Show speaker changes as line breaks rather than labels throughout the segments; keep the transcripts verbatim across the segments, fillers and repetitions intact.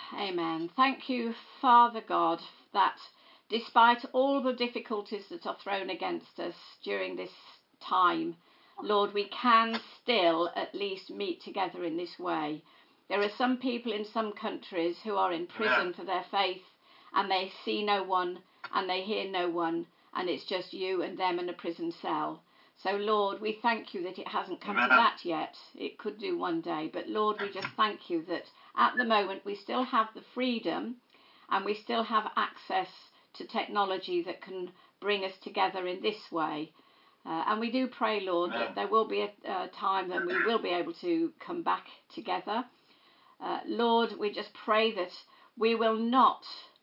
Amen. Thank you, Father God, that despite all the difficulties that are thrown against us during this time, Lord, we can still at least meet together in this way. There are some people in some countries who are in prison for their faith, and they see no one and they hear no one, and it's just you and them in a prison cell. So, Lord, we thank you that it hasn't come Amen. To that yet. It could do one day. But, Lord, we just thank you that at the moment we still have the freedom and we still have access to technology that can bring us together in this way. Uh, and we do pray, Lord, Amen. That there will be a, a time when we will be able to come back together. Uh, Lord, we just pray that we will not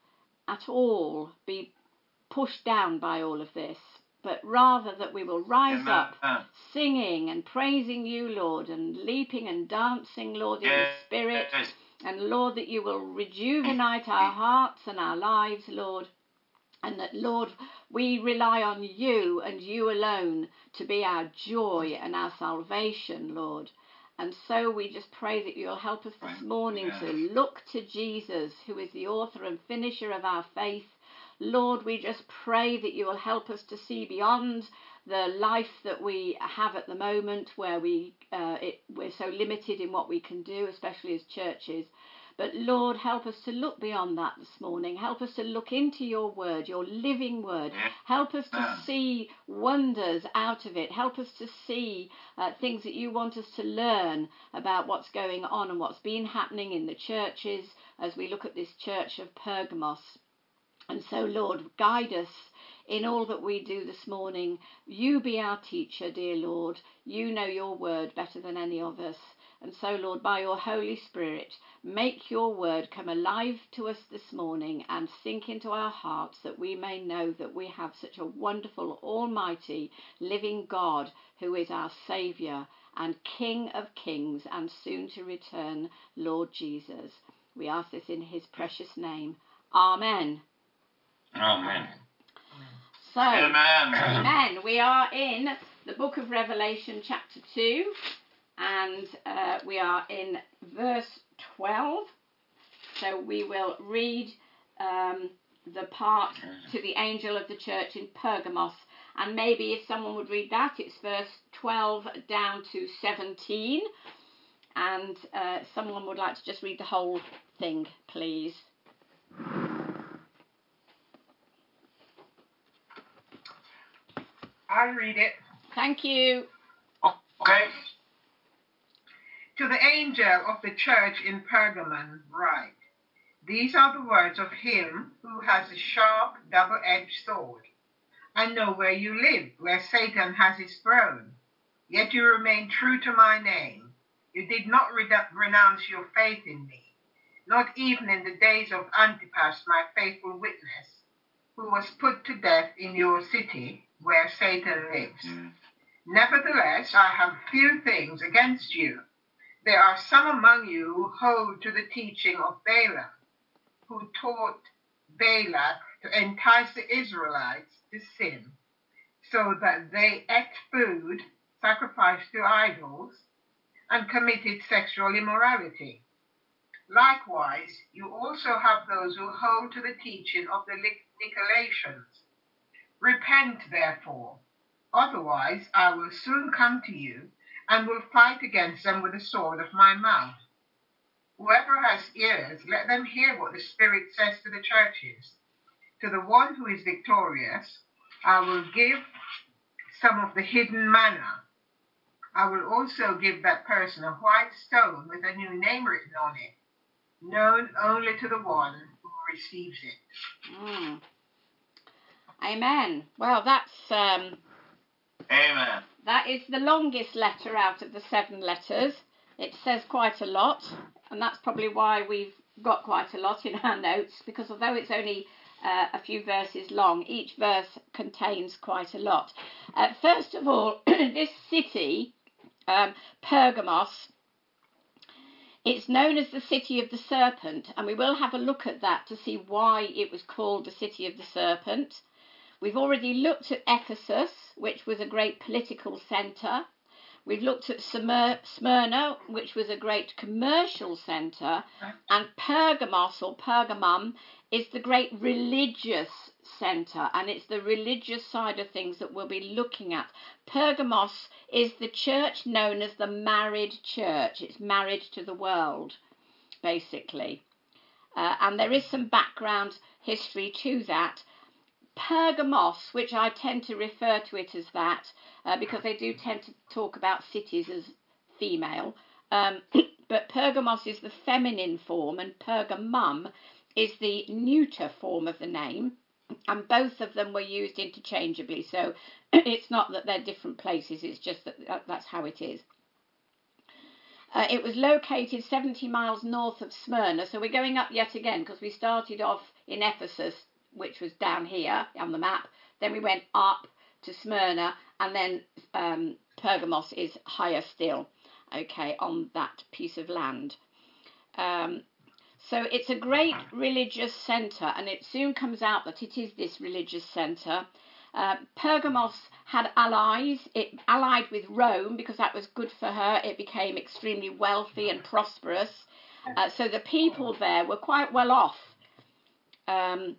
at all be pushed down by all of this, but rather that we will rise Amen. Up singing and praising you, Lord, and leaping and dancing, Lord, in yes. the Spirit. Yes. And, Lord, that you will rejuvenate our hearts and our lives, Lord. And that, Lord, we rely on you and you alone to be our joy and our salvation, Lord. And so we just pray that you'll help us this morning to look to Jesus, who is the author and finisher of our faith. Lord, we just pray that you will help us to see beyond the life that we have at the moment, where we, uh, it, we're so limited in what we can do, especially as churches. But Lord, help us to look beyond that this morning. Help us to look into your word, your living word. Help us to see wonders out of it. Help us to see uh, things that you want us to learn about what's going on and what's been happening in the churches as we look at this church of Pergamos. And so, Lord, guide us in all that we do this morning. You be our teacher, dear Lord. You know your word better than any of us. And so, Lord, by your Holy Spirit, make your word come alive to us this morning and sink into our hearts, that we may know that we have such a wonderful, almighty, living God who is our Saviour and King of kings and soon to return, Lord Jesus. We ask this in his precious name. Amen.
Amen.
So,
Amen.
Amen. We are in the book of Revelation, chapter two. And uh, we are in verse twelve. So we will read um, the part to the angel of the church in Pergamos. And maybe if someone would read that, it's verse twelve down to seventeen. And uh, someone would like to just read the whole thing, please.
I'll read it.
Thank you.
Okay.
To the angel of the church in Pergamon write, these are the words of him who has a sharp, double-edged sword. I know where you live, where Satan has his throne. Yet you remain true to my name. You did not re- renounce your faith in me, not even in the days of Antipas, my faithful witness, who was put to death in your city where Satan lives. Mm. Nevertheless, I have few things against you. There are some among you who hold to the teaching of Balaam, who taught Balak to entice the Israelites to sin, so that they ate food sacrificed to idols and committed sexual immorality. Likewise, you also have those who hold to the teaching of the Nicolaitans. Repent, therefore, otherwise I will soon come to you and will fight against them with the sword of my mouth. Whoever has ears, let them hear what the Spirit says to the churches. To the one who is victorious, I will give some of the hidden manna. I will also give that person a white stone with a new name written on it, known only to the one who receives it.
Mm. Amen. Well, that's... Um...
Amen.
That is the longest letter out of the seven letters. It says quite a lot, and that's probably why we've got quite a lot in our notes, because although it's only uh, a few verses long, each verse contains quite a lot. Uh, first of all, this city, um, Pergamos, it's known as the City of the Serpent, and we will have a look at that to see why it was called the City of the Serpent. We've already looked at Ephesus, which was a great political centre. We've looked at Smyr- Smyrna, which was a great commercial centre, and Pergamos or Pergamum is the great religious centre, and it's the religious side of things that we'll be looking at. Pergamos is the church known as the married church. It's married to the world, basically. Uh, and there is some background history to that. Pergamos, which I tend to refer to it as that, uh, because they do tend to talk about cities as female, um, but Pergamos is the feminine form and Pergamum is the neuter form of the name, and both of them were used interchangeably, so it's not that they're different places, it's just that that's how it is. Uh, it was located seventy miles north of Smyrna, so we're going up yet again because we started off in Ephesus, which was down here on the map, then we went up to Smyrna, and then um, Pergamos is higher still, okay, on that piece of land. Um, so it's a great religious centre, and it soon comes out that it is this religious centre. Uh, Pergamos had allies. It allied with Rome because that was good for her. It became extremely wealthy and prosperous. Uh, so the people there were quite well off. Um,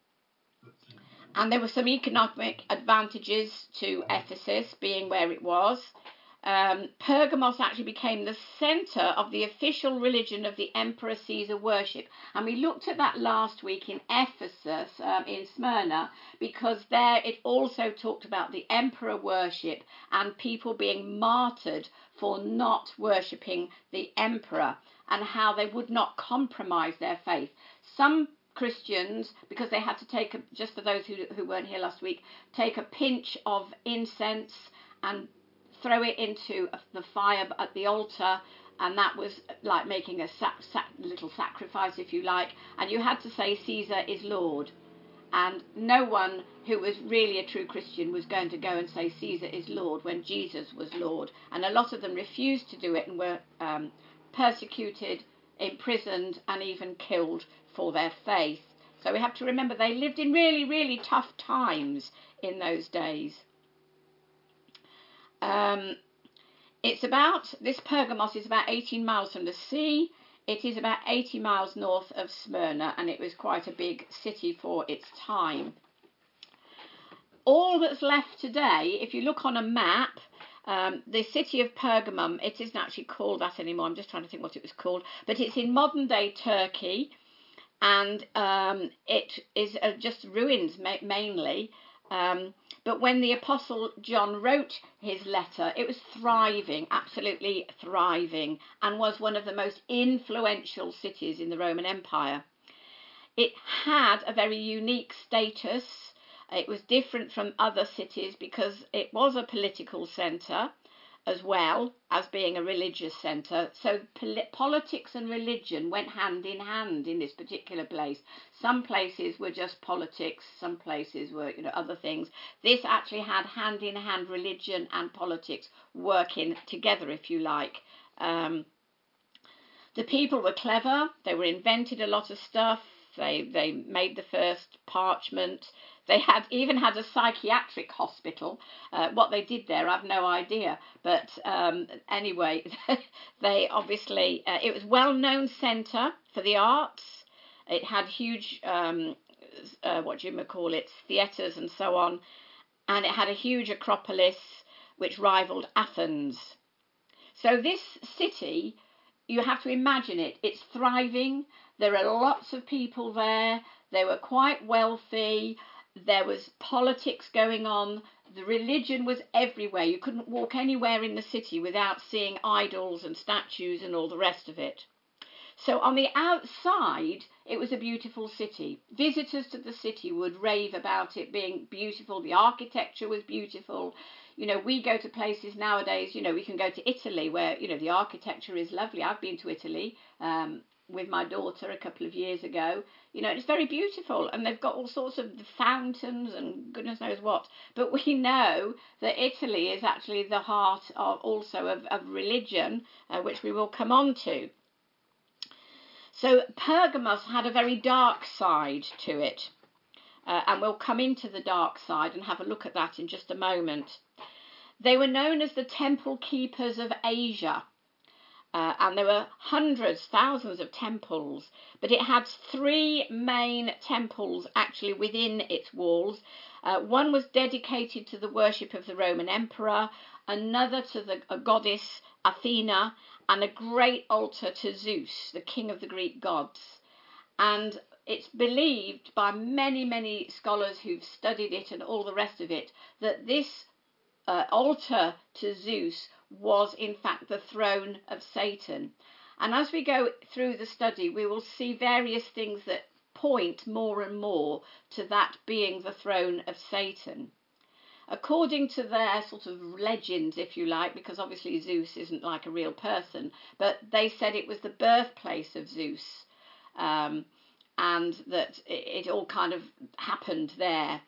and there were some economic advantages to Ephesus being where it was. Um, Pergamos actually became the centre of the official religion of the Emperor Caesar worship. And we looked at that last week in Ephesus, um, in Smyrna, because there it also talked about the emperor worship and people being martyred for not worshipping the emperor and how they would not compromise their faith. Some Christians, because they had to take, a, just for those who, who weren't here last week, take a pinch of incense and throw it into the fire at the altar, and that was like making a sac- sac- little sacrifice, if you like, and you had to say Caesar is Lord, and no one who was really a true Christian was going to go and say Caesar is Lord when Jesus was Lord, and a lot of them refused to do it and were um, persecuted, imprisoned, and even killed for their faith. So we have to remember they lived in really, really tough times in those days. Um, it's about, this Pergamos is about eighteen miles from the sea. It is about eighty miles north of Smyrna, and it was quite a big city for its time. All that's left today, if you look on a map, um, the city of Pergamum, it isn't actually called that anymore. I'm just trying to think what it was called, but it's in modern day Turkey, and um, it is uh, just ruins ma- mainly. Um, but when the Apostle John wrote his letter, it was thriving, absolutely thriving, and was one of the most influential cities in the Roman Empire. It had a very unique status. It was different from other cities because it was a political centre as well as being a religious centre. So pol- politics and religion went hand in hand in this particular place. Some places were just politics, some places were, you know, other things. This actually had hand in hand religion and politics working together, if you like. Um, the people were clever. They were invented a lot of stuff. They they made the first parchment. They had even had a psychiatric hospital. Uh, what they did there, I've no idea. But um, anyway, they obviously, uh, it was a well-known centre for the arts. It had huge, um, uh, what do you call it, theatres and so on. And it had a huge acropolis which rivaled Athens. So this city, you have to imagine it. It's thriving. There are lots of people there. They were quite wealthy. There was politics going on. The religion was everywhere. You couldn't walk anywhere in the city without seeing idols and statues and all the rest of it. So on the outside, it was a beautiful city. Visitors to the city would rave about it being beautiful. The architecture was beautiful. You know, we go to places nowadays, you know, we can go to Italy where, you know, the architecture is lovely. I've been to Italy um, with my daughter a couple of years ago. You know, it's very beautiful, and they've got all sorts of fountains and goodness knows what. But we know that Italy is actually the heart of also of, of religion, uh, which we will come on to. So Pergamos had a very dark side to it, uh, and we'll come into the dark side and have a look at that in just a moment. They were known as the temple keepers of Asia. Uh, and there were hundreds, thousands of temples, but it had three main temples actually within its walls. Uh, one was dedicated to the worship of the Roman emperor, another to the a goddess Athena, and a great altar to Zeus, the king of the Greek gods. And it's believed by many, many scholars who've studied it and all the rest of it, that this uh, altar to Zeus was in fact the throne of Satan. And as we go through the study, we will see various things that point more and more to that being the throne of Satan. According to their sort of legends, if you like, because obviously Zeus isn't like a real person, but they said it was the birthplace of Zeus, um, and that it, it all kind of happened there.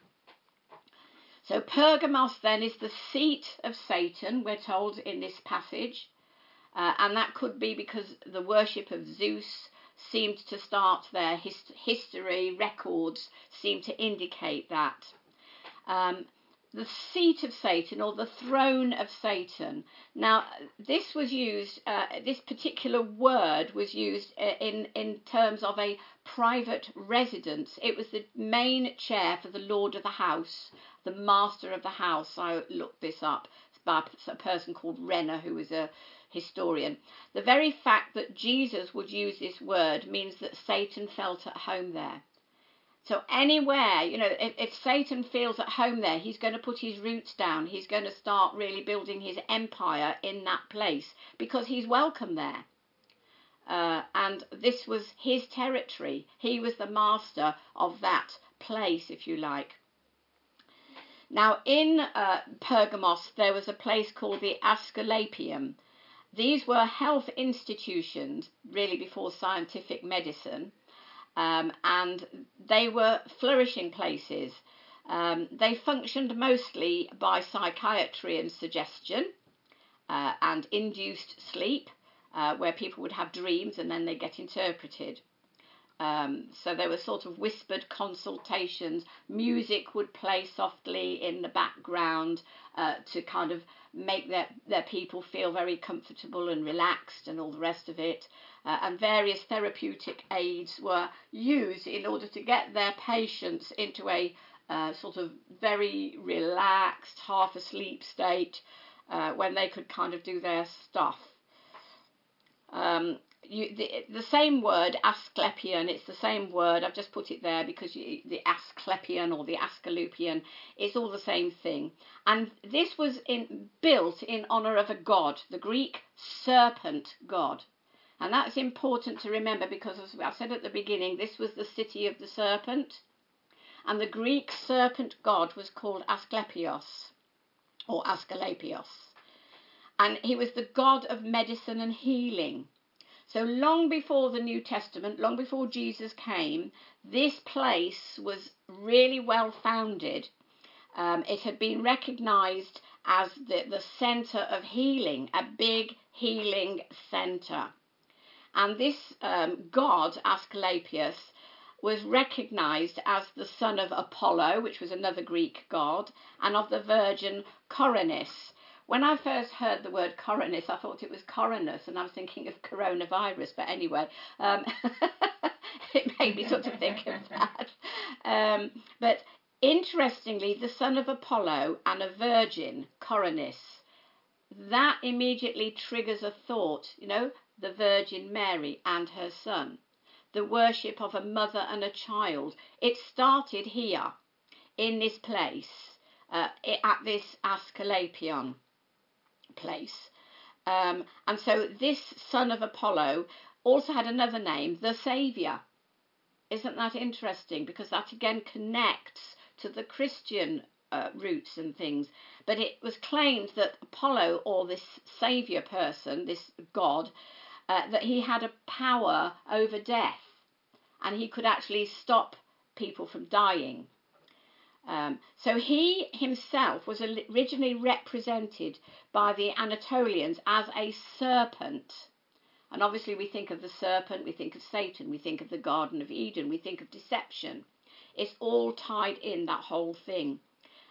So Pergamos then is the seat of Satan, we're told in this passage, uh, and that could be because the worship of Zeus seemed to start there. Hist- history records seem to indicate that. Um, the seat of Satan, or the throne of Satan. Now, this was used, uh, this particular word was used in, in terms of a private residence. It was the main chair for the lord of the house, the master of the house. I looked this up by a person called Renner, who was a historian. The very fact that Jesus would use this word means that Satan felt at home there. So anywhere, you know, if, if Satan feels at home there, he's going to put his roots down. He's going to start really building his empire in that place because he's welcome there. Uh, and this was his territory. He was the master of that place, if you like. Now, in uh, Pergamos, there was a place called the Asclepium. These were health institutions, really before scientific medicine. Um, and they were flourishing places. Um, they functioned mostly by psychiatry and suggestion uh, and induced sleep, uh, where people would have dreams and then they get interpreted. Um, so there were sort of whispered consultations. Music would play softly in the background uh, to kind of make their, their people feel very comfortable and relaxed and all the rest of it. Uh, and various therapeutic aids were used in order to get their patients into a uh, sort of very relaxed, half asleep state uh, when they could kind of do their stuff. Um, you, the, the same word, Asclepion, it's the same word, I've just put it there because you, the Asclepion or the Asclepian, it's all the same thing. And this was in, built in honour of a god, the Greek serpent god. And that's important to remember because, as I said at the beginning, this was the city of the serpent. And the Greek serpent god was called Asclepios, or Asclepios. And he was the god of medicine and healing. So long before the New Testament, long before Jesus came, this place was really well founded. Um, it had been recognised as the, the centre of healing, a big healing centre. And this um, god, Asclepius, was recognised as the son of Apollo, which was another Greek god, and of the virgin Coronis. When I first heard the word Coronis, I thought it was coronus, and I was thinking of coronavirus, but anyway, um, it made me sort of think of that. Um, but interestingly, the son of Apollo and a virgin, Coronis, that immediately triggers a thought, you know, the Virgin Mary and her son, the worship of a mother and a child. It started here, in this place, uh, at this Asclepion place. Um, and so this son of Apollo also had another name, the Saviour. Isn't that interesting? Because that again connects to the Christian uh, roots and things. But it was claimed that Apollo, or this saviour person, this god, uh, that he had a power over death, and he could actually stop people from dying. Um, so he himself was originally represented by the Anatolians as a serpent. And obviously we think of the serpent, we think of Satan, we think of the Garden of Eden, we think of deception. It's all tied in, that whole thing.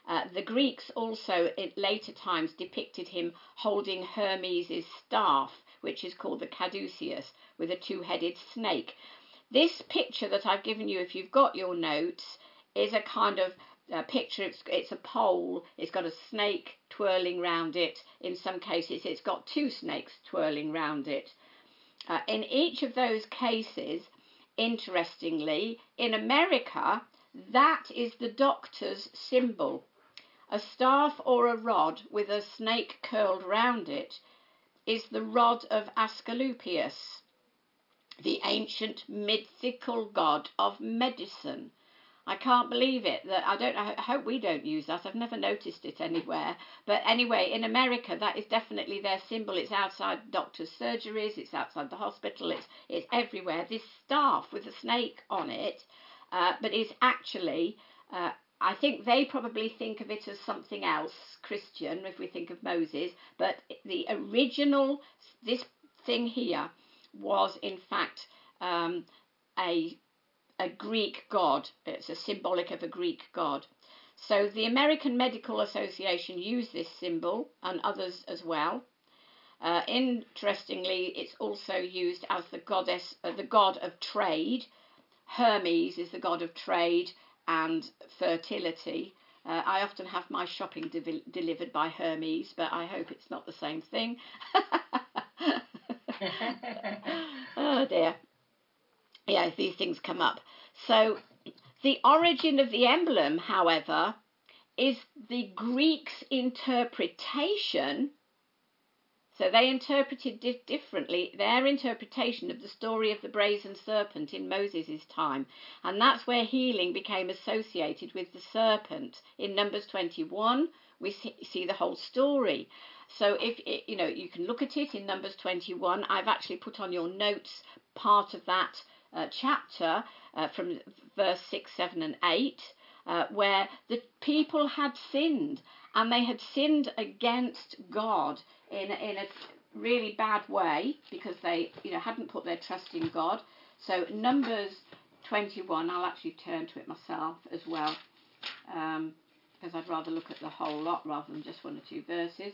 Uh, the Greeks also in later times depicted him holding Hermes' staff, which is called the caduceus, with a two-headed snake. This picture that I've given you, if you've got your notes, is a kind of uh, picture. It's, it's a pole. It's got a snake twirling round it. In some cases, it's got two snakes twirling round it. Uh, in each of those cases, interestingly, in America, that is the doctor's symbol. A staff or a rod with a snake curled round it is the rod of Asclepius, the ancient mythical god of medicine. I can't believe it. That I don't. I hope we don't use that. I've never noticed it anywhere. But anyway, in America, that is definitely their symbol. It's outside doctors' surgeries. It's outside the hospital. It's it's everywhere. This staff with a snake on it, uh, but is actually. Uh, I think they probably think of it as something else, Christian, if we think of Moses. But the original, this thing here, was in fact um, a a Greek god. It's a symbolic of a Greek god. So the American Medical Association used this symbol, and others as well. Uh, interestingly, it's also used as the goddess, uh, the god of trade. Hermes is the god of trade and fertility. Uh, I often have my shopping de- delivered by Hermes, but I hope it's not the same thing. Oh dear. Yeah, these things come up. So the origin of the emblem, however, is the Greeks' interpretation. So they interpreted di- differently, their interpretation of the story of the brazen serpent in Moses' time. And that's where healing became associated with the serpent. In Numbers twenty-one, we see, see the whole story. So if, it, you know, you can look at it in Numbers twenty-one. I've actually put on your notes part of that uh, chapter uh, from verse six, seven and eight, uh, where the people had sinned, and they had sinned against God in a, in a really bad way, because they, you know, hadn't put their trust in God. So Numbers twenty-one, I'll actually turn to it myself as well, um, because I'd rather look at the whole lot rather than just one or two verses.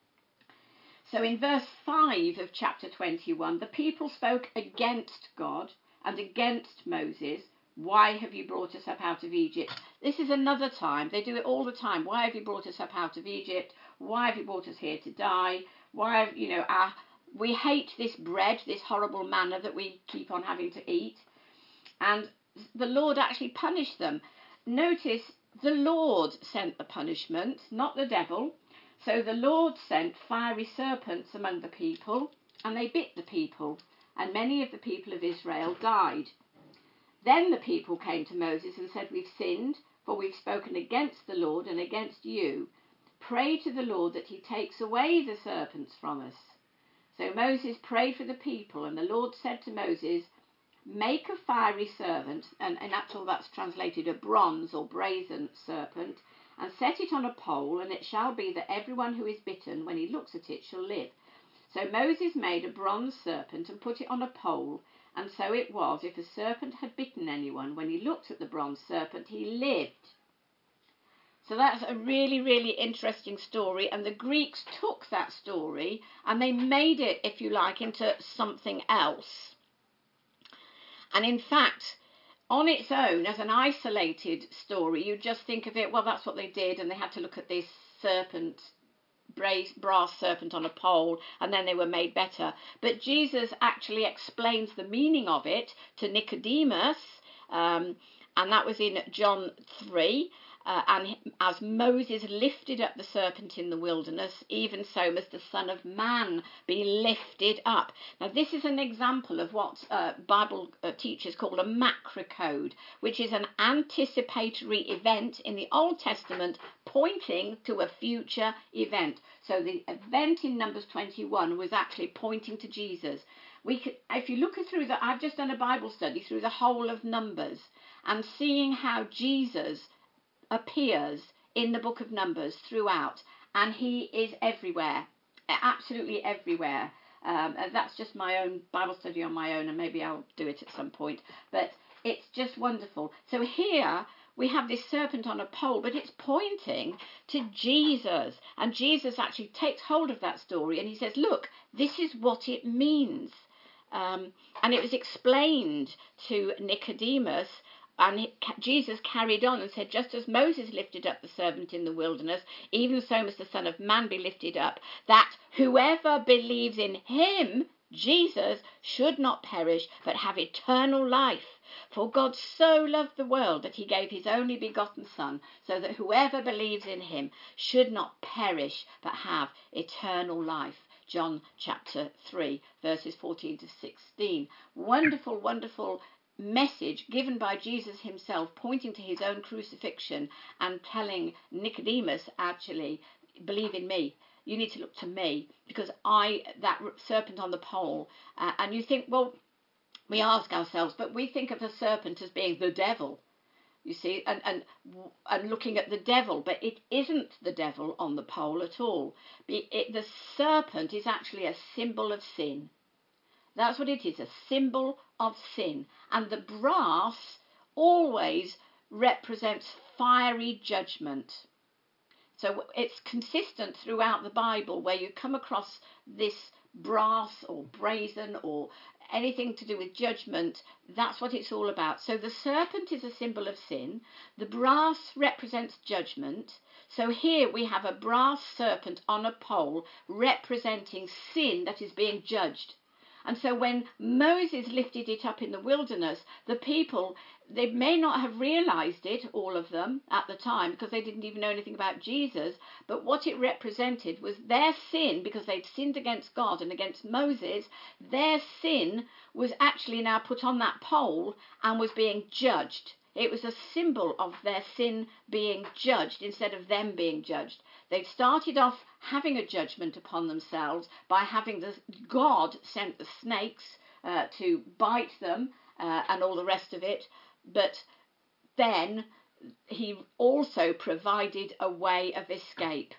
So in verse five of chapter twenty-one, the people spoke against God and against Moses. Why have you brought us up out of Egypt? This is another time. They do it all the time. Why have you brought us up out of Egypt? Why have you brought us here to die? Why have, you know, our, we hate this bread, this horrible manna that we keep on having to eat. And the Lord actually punished them. Notice the Lord sent the punishment, not the devil. So the Lord sent fiery serpents among the people, and they bit the people, and many of the people of Israel died. Then the people came to Moses and said, we've sinned, for we've spoken against the Lord and against you. Pray to the Lord that he takes away the serpents from us. So Moses prayed for the people, and the Lord said to Moses, make a fiery serpent, and in actual that's translated a bronze or brazen serpent, and set it on a pole, and it shall be that everyone who is bitten, when he looks at it, shall live. So Moses made a bronze serpent and put it on a pole, and so it was, if a serpent had bitten anyone, when he looked at the bronze serpent, he lived. So that's a really, really interesting story, and the Greeks took that story and they made it, if you like, into something else. And in fact, on its own, as an isolated story, you just think of it, well, that's what they did, and they had to look at this serpent, brass serpent on a pole, and then they were made better. But Jesus actually explains the meaning of it to Nicodemus, um, and that was in John three. Uh, and as Moses lifted up the serpent in the wilderness, even so must the Son of Man be lifted up. Now, this is an example of what uh, Bible uh, teachers call a macrocode, which is an anticipatory event in the Old Testament pointing to a future event. So the event in Numbers twenty-one was actually pointing to Jesus. We could, if you look through the, I've just done a Bible study through the whole of Numbers and seeing how Jesus appears in the book of Numbers throughout, and he is everywhere, absolutely everywhere. Um, and that's just my own Bible study on my own, and maybe I'll do it at some point, but it's just wonderful. So here we have this serpent on a pole, but it's pointing to Jesus. And Jesus actually takes hold of that story and he says, look, this is what it means. Um, and it was explained to Nicodemus, and it, Jesus carried on and said, just as Moses lifted up the serpent in the wilderness, even so must the Son of Man be lifted up, that whoever believes in him, Jesus, should not perish, but have eternal life. For God so loved the world that he gave his only begotten Son, so that whoever believes in him should not perish, but have eternal life. John chapter three, verses fourteen to sixteen. Wonderful, wonderful message given by Jesus himself, pointing to his own crucifixion and telling Nicodemus, actually, believe in me. You need to look to me, because I, that serpent on the pole, uh, and you think, well, we ask ourselves, but we think of a serpent as being the devil, you see, and, and, and looking at the devil, but it isn't the devil on the pole at all. It, it, the serpent is actually a symbol of sin. That's what it is, a symbol of sin. And the brass always represents fiery judgment. So it's consistent throughout the Bible where you come across this brass or brazen or anything to do with judgment. That's what it's all about. So the serpent is a symbol of sin. The brass represents judgment. So here we have a brass serpent on a pole representing sin that is being judged. And so when Moses lifted it up in the wilderness, the people, they may not have realized it, all of them, at the time, because they didn't even know anything about Jesus. But what it represented was their sin, because they'd sinned against God and against Moses. Their sin was actually now put on that pole and was being judged. It was a symbol of their sin being judged instead of them being judged. They'd started off having a judgment upon themselves by having the, God sent the snakes uh, to bite them uh, and all the rest of it. But then he also provided a way of escape.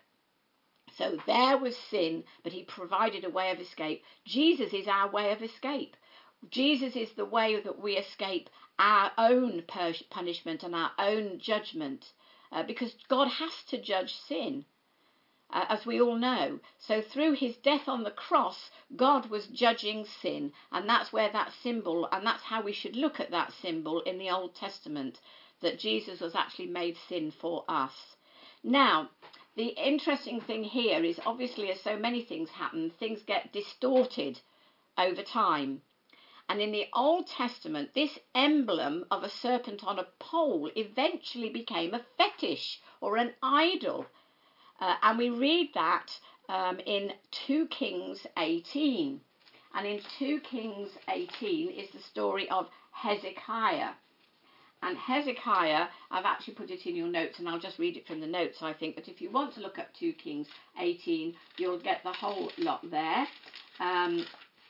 So there was sin, but he provided a way of escape. Jesus is our way of escape. Jesus is the way that we escape our own punishment and our own judgment, uh, because God has to judge sin, uh, as we all know. So through his death on the cross, God was judging sin, and that's where that symbol, and that's how we should look at that symbol in the Old Testament, that Jesus was actually made sin for us. Now, the interesting thing here is, obviously, as so many things happen, things get distorted over time. And in the Old Testament, this emblem of a serpent on a pole eventually became a fetish or an idol. Uh, and we read that um, in two Kings eighteen. And in two Kings eighteen is the story of Hezekiah. And Hezekiah, I've actually put it in your notes, and I'll just read it from the notes, I think. But if you want to look up two Kings eighteen, you'll get the whole lot there. Um,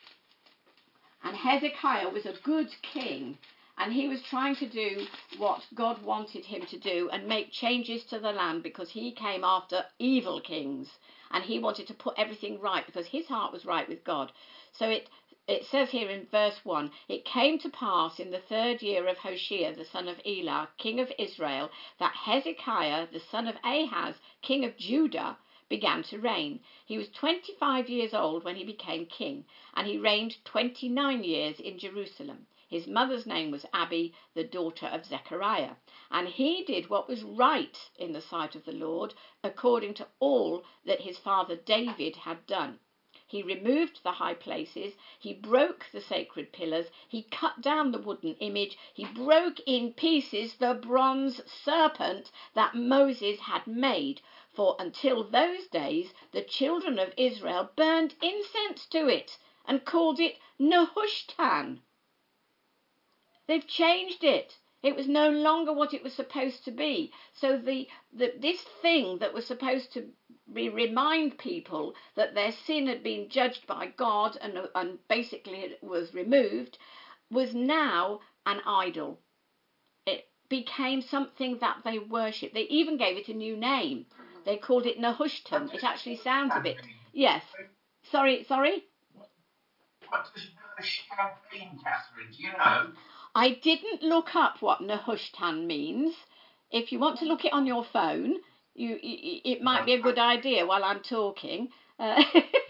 And Hezekiah was a good king, and he was trying to do what God wanted him to do and make changes to the land, because he came after evil kings, and he wanted to put everything right because his heart was right with God. So it it says here in verse one, it came to pass in the third year of Hoshea, the son of Elah, king of Israel, that Hezekiah, the son of Ahaz, king of Judah, began to reign. He was twenty-five years old when he became king, and he reigned twenty-nine years in Jerusalem. His mother's name was Abi, the daughter of Zechariah. And he did what was right in the sight of the Lord, according to all that his father David had done. He removed the high places, he broke the sacred pillars, he cut down the wooden image, he broke in pieces the bronze serpent that Moses had made. For until those days the children of Israel burned incense to it and called it Nehushtan. They've changed it. It was no longer what it was supposed to be. So the, the this thing that was supposed to be, remind people that their sin had been judged by God and, and basically it was removed, was now an idol. It became something that they worshipped. They even gave it a new name. They called it Nehushtan. It actually sounds a bit... Yes. Sorry, sorry?
What does Nehushtan mean, Catherine? Do you know?
I didn't look up what Nehushtan means. if you want to look it on your phone, you, you it might be a good idea while I'm talking. Uh,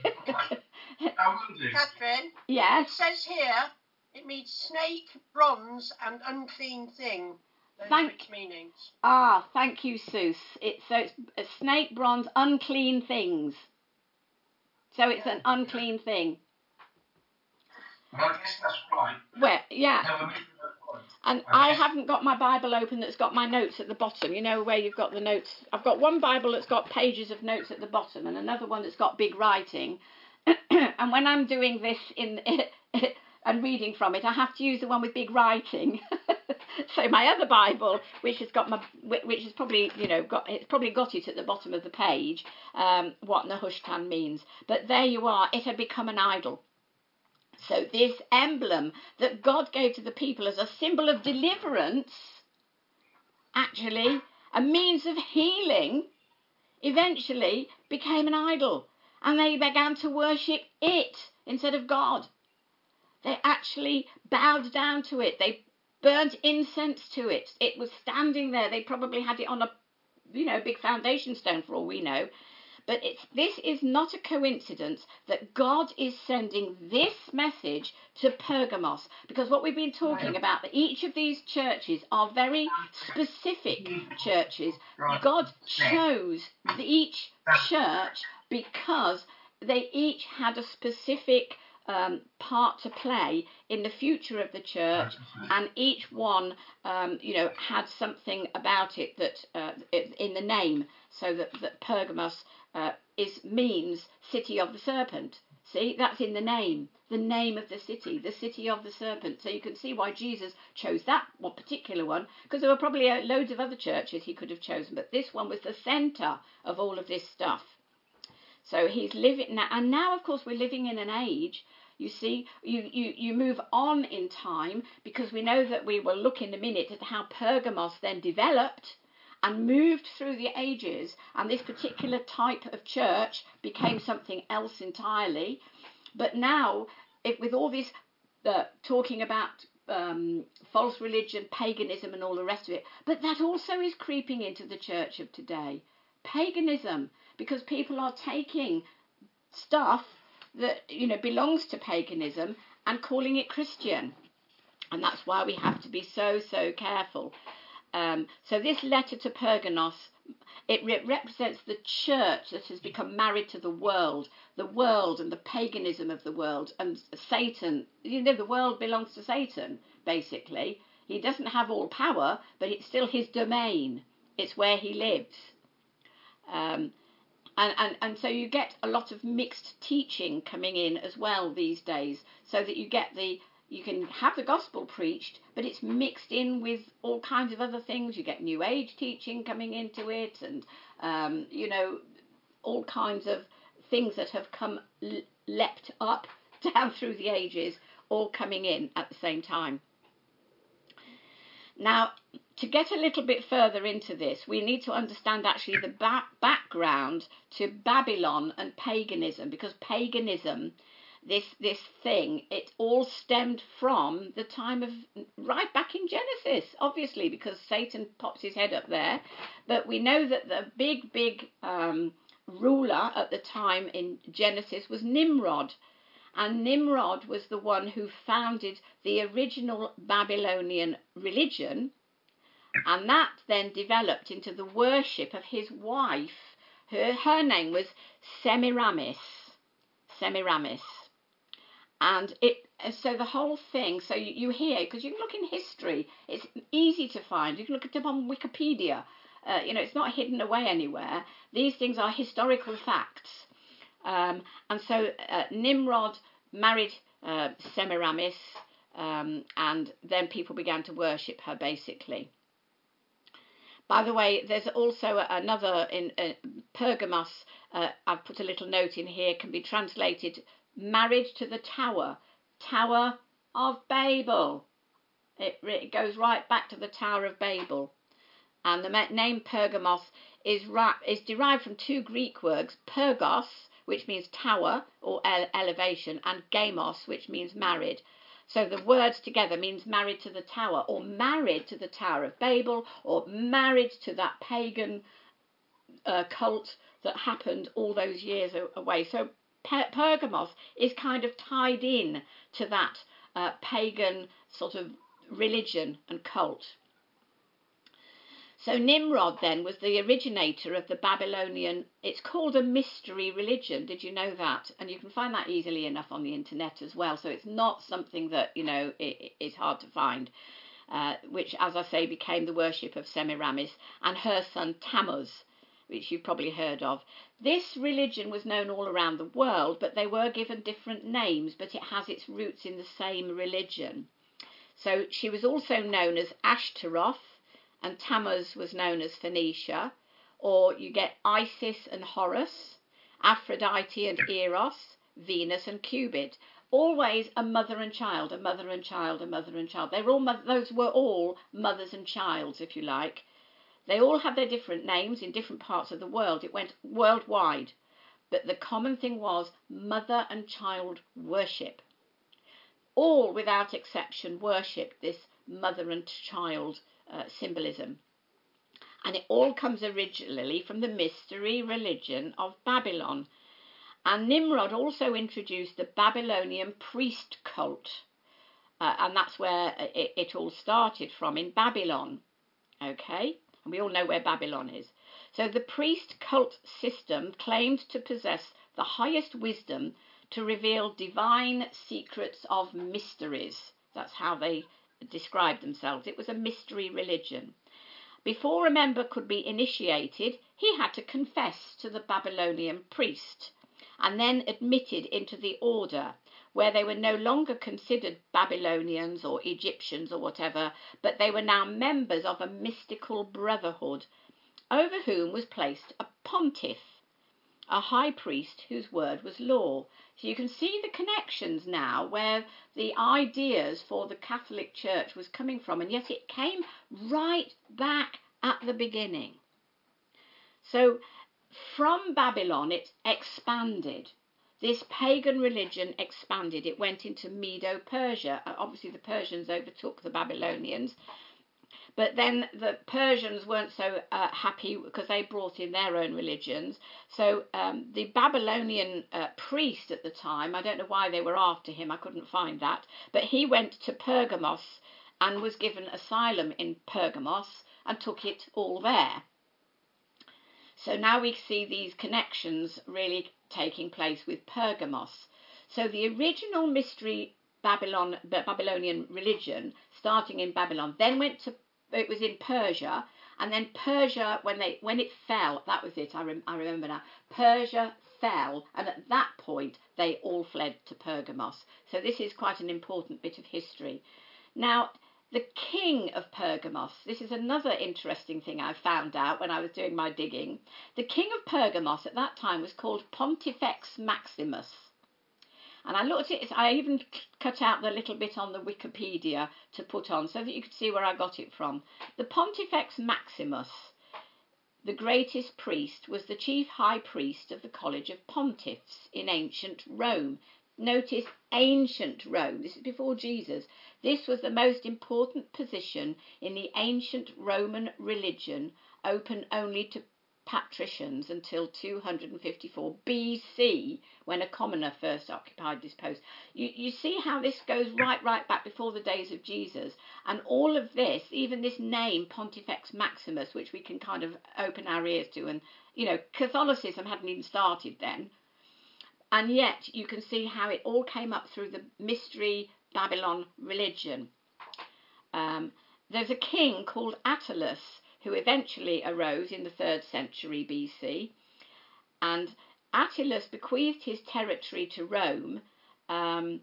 Catherine?
Yes?
It says here, it means snake, bronze, and unclean thing. Those
Thank-
are its meanings.
Ah, thank you, Seuss. It's, so it's a snake, bronze, unclean things. So it's an unclean thing.
Well, I guess that's right.
Well, yeah.
No, I'm making that point.
And
Okay.
I haven't got my Bible open that's got my notes at the bottom. You know where you've got the notes. I've got one Bible that's got pages of notes at the bottom and another one that's got big writing. And when I'm doing this in and reading from it, I have to use the one with big writing. So my other Bible, which has got my, which has probably, you know, got it's probably got it at the bottom of the page, um, what Nehushtan means. But there you are. It had become an idol. So this emblem that God gave to the people as a symbol of deliverance, actually a means of healing, eventually became an idol. And they began to worship it instead of God. They actually bowed down to it. They burnt incense to it. It was standing there. They probably had it on a, you know, big foundation stone for all we know. But it's, this is not a coincidence that God is sending this message to Pergamos, because what we've been talking about, that each of these churches are very specific churches. God chose each church because they each had a specific um, part to play in the future of the church, and each one, um, you know, had something about it that uh, in the name, so that, that Pergamos Uh, is means city of the serpent. See, that's in the name, the name of the city, the city of the serpent. So you can see why Jesus chose that one particular one, because there were probably uh, loads of other churches he could have chosen, but this one was the centre of all of this stuff. So he's living now, and now of course we're living in an age. You see, you, you, you move on in time, because we know that we will look in a minute at how Pergamos then developed and moved through the ages, and this particular type of church became something else entirely. But now, if, with all this uh, talking about um, false religion, paganism and all the rest of it, but that also is creeping into the church of today. Paganism, because people are taking stuff that, you know, belongs to paganism and calling it Christian. And that's why we have to be so, so careful. Um, so this letter to Pergamos, it re- represents the church that has become married to the world, the world and the paganism of the world, and Satan. You know, the world belongs to Satan, basically. He doesn't have all power, but it's still his domain. It's where he lives. Um, and, and, and so you get a lot of mixed teaching coming in as well these days, so that you get the You can have the gospel preached, but it's mixed in with all kinds of other things. You get New Age teaching coming into it, and, um, you know, all kinds of things that have come le- leapt up down through the ages, all coming in at the same time. Now, to get a little bit further into this, we need to understand actually the ba- background to Babylon and paganism, because paganism, this this thing, it all stemmed from the time of, right back in Genesis, obviously, because Satan pops his head up there. But we know that the big, big um, ruler at the time in Genesis was Nimrod. And Nimrod was the one who founded the original Babylonian religion. And that then developed into the worship of his wife. Her, her name was Semiramis. Semiramis. And it, so the whole thing, so you, you hear, because you can look in history, it's easy to find. You can look it up on Wikipedia. Uh, you know, it's not hidden away anywhere. These things are historical facts. Um, and so uh, Nimrod married uh, Semiramis, um, and then people began to worship her, basically. By the way, there's also another in uh, Pergamos. Uh, I've put a little note in here, can be translated marriage to the tower, Tower of Babel. It, it goes right back to the Tower of Babel. And the name Pergamos is, is derived from two Greek words, pergos, which means tower or ele- elevation, and gamos, which means married. So the words together means married to the tower, or married to the Tower of Babel, or married to that pagan uh, cult that happened all those years away. So per- Pergamos is kind of tied in to that uh, pagan sort of religion and cult. So Nimrod then was the originator of the Babylonian, it's called a mystery religion, did you know that? And you can find that easily enough on the internet as well, so it's not something that, you know, it, it's hard to find, uh, which, as I say, became the worship of Semiramis and her son Tammuz, which you've probably heard of. This religion was known all around the world, but they were given different names, but it has its roots in the same religion. So she was also known as Ashtaroth, and Tammuz was known as Phoenicia, or you get Isis and Horus, Aphrodite and Eros, Venus and Cupid. Always a mother and child, a mother and child, a mother and child. They were all those were all mothers and childs, if you like. They all had their different names in different parts of the world. It went worldwide, but the common thing was mother and child worship. All, without exception, worshipped this mother and child Uh, symbolism, and it all comes originally from the mystery religion of Babylon. And Nimrod also introduced the Babylonian priest cult, uh, and that's where it, it all started from, in Babylon. Okay, and we all know where Babylon is. So the priest cult system claimed to possess the highest wisdom to reveal divine secrets of mysteries. That's how they described themselves. It was a mystery religion. Before a member could be initiated, he had to confess to the Babylonian priest and then admitted into the order, where they were no longer considered Babylonians or Egyptians or whatever, but they were now members of a mystical brotherhood, over whom was placed a pontiff, a high priest whose word was law. So you can see the connections now where the ideas for the Catholic Church was coming from, and yet it came right back at the beginning. So from Babylon it expanded. This pagan religion expanded. It went into Medo-Persia. Obviously the Persians overtook the Babylonians, but then the Persians weren't so uh, happy because they brought in their own religions. So um, the Babylonian uh, priest at the time, I don't know why they were after him, I couldn't find that, but he went to Pergamos and was given asylum in Pergamos and took it all there. So now we see these connections really taking place with Pergamos. So the original mystery Babylon, Babylonian religion, starting in Babylon, then went to it was in Persia, and then Persia, when they when it fell, that was it, I, rem, I remember now, Persia fell, and at that point they all fled to Pergamos. So this is quite an important bit of history. Now, the king of Pergamos, this is another interesting thing I found out when I was doing my digging. The king of Pergamos at that time was called Pontifex Maximus. And I looked at it, I even cut out the little bit on the Wikipedia to put on so that you could see where I got it from. The Pontifex Maximus, the greatest priest, was the chief high priest of the College of Pontiffs in ancient Rome. Notice ancient Rome, this is before Jesus. This was the most important position in the ancient Roman religion, open only to patricians until two hundred fifty-four B C, when a commoner first occupied this post. You, you see how this goes right, right back before the days of Jesus. And all of this, even this name, Pontifex Maximus, which we can kind of open our ears to, and, you know, Catholicism hadn't even started then. And yet you can see how it all came up through the mystery Babylon religion. Um, there's a king called Attalus, who eventually arose in the third century B C, and Attalus bequeathed his territory to Rome, um,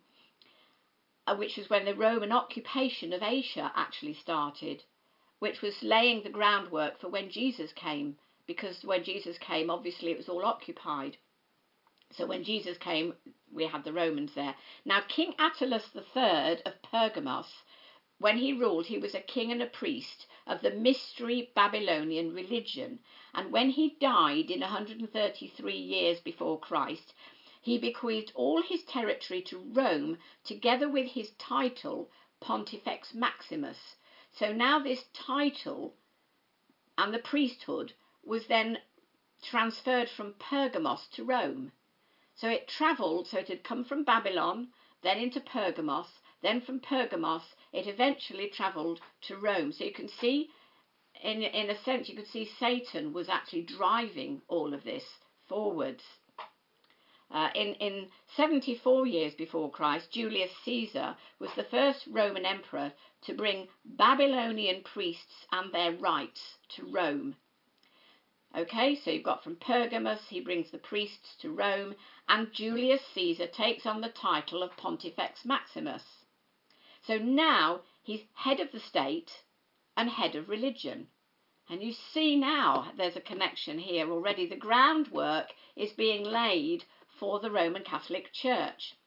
which was when the Roman occupation of Asia actually started, which was laying the groundwork for when Jesus came, because when Jesus came, obviously it was all occupied. So when Jesus came, we had the Romans there. Now, King Attalus the third of Pergamos, when he ruled, he was a king and a priest of the mystery Babylonian religion. And when he died in one hundred thirty-three years before Christ, he bequeathed all his territory to Rome together with his title Pontifex Maximus. So now this title and the priesthood was then transferred from Pergamos to Rome. So it travelled, so it had come from Babylon, then into Pergamos, then from Pergamos it eventually travelled to Rome. So you can see, in, in a sense, you could see Satan was actually driving all of this forwards. Uh, in, in seventy-four years before Christ, Julius Caesar was the first Roman emperor to bring Babylonian priests and their rites to Rome. Okay, so you've got from Pergamos, he brings the priests to Rome, and Julius Caesar takes on the title of Pontifex Maximus. So now he's head of the state and head of religion. And you see now there's a connection here already. The groundwork is being laid for the Roman Catholic Church.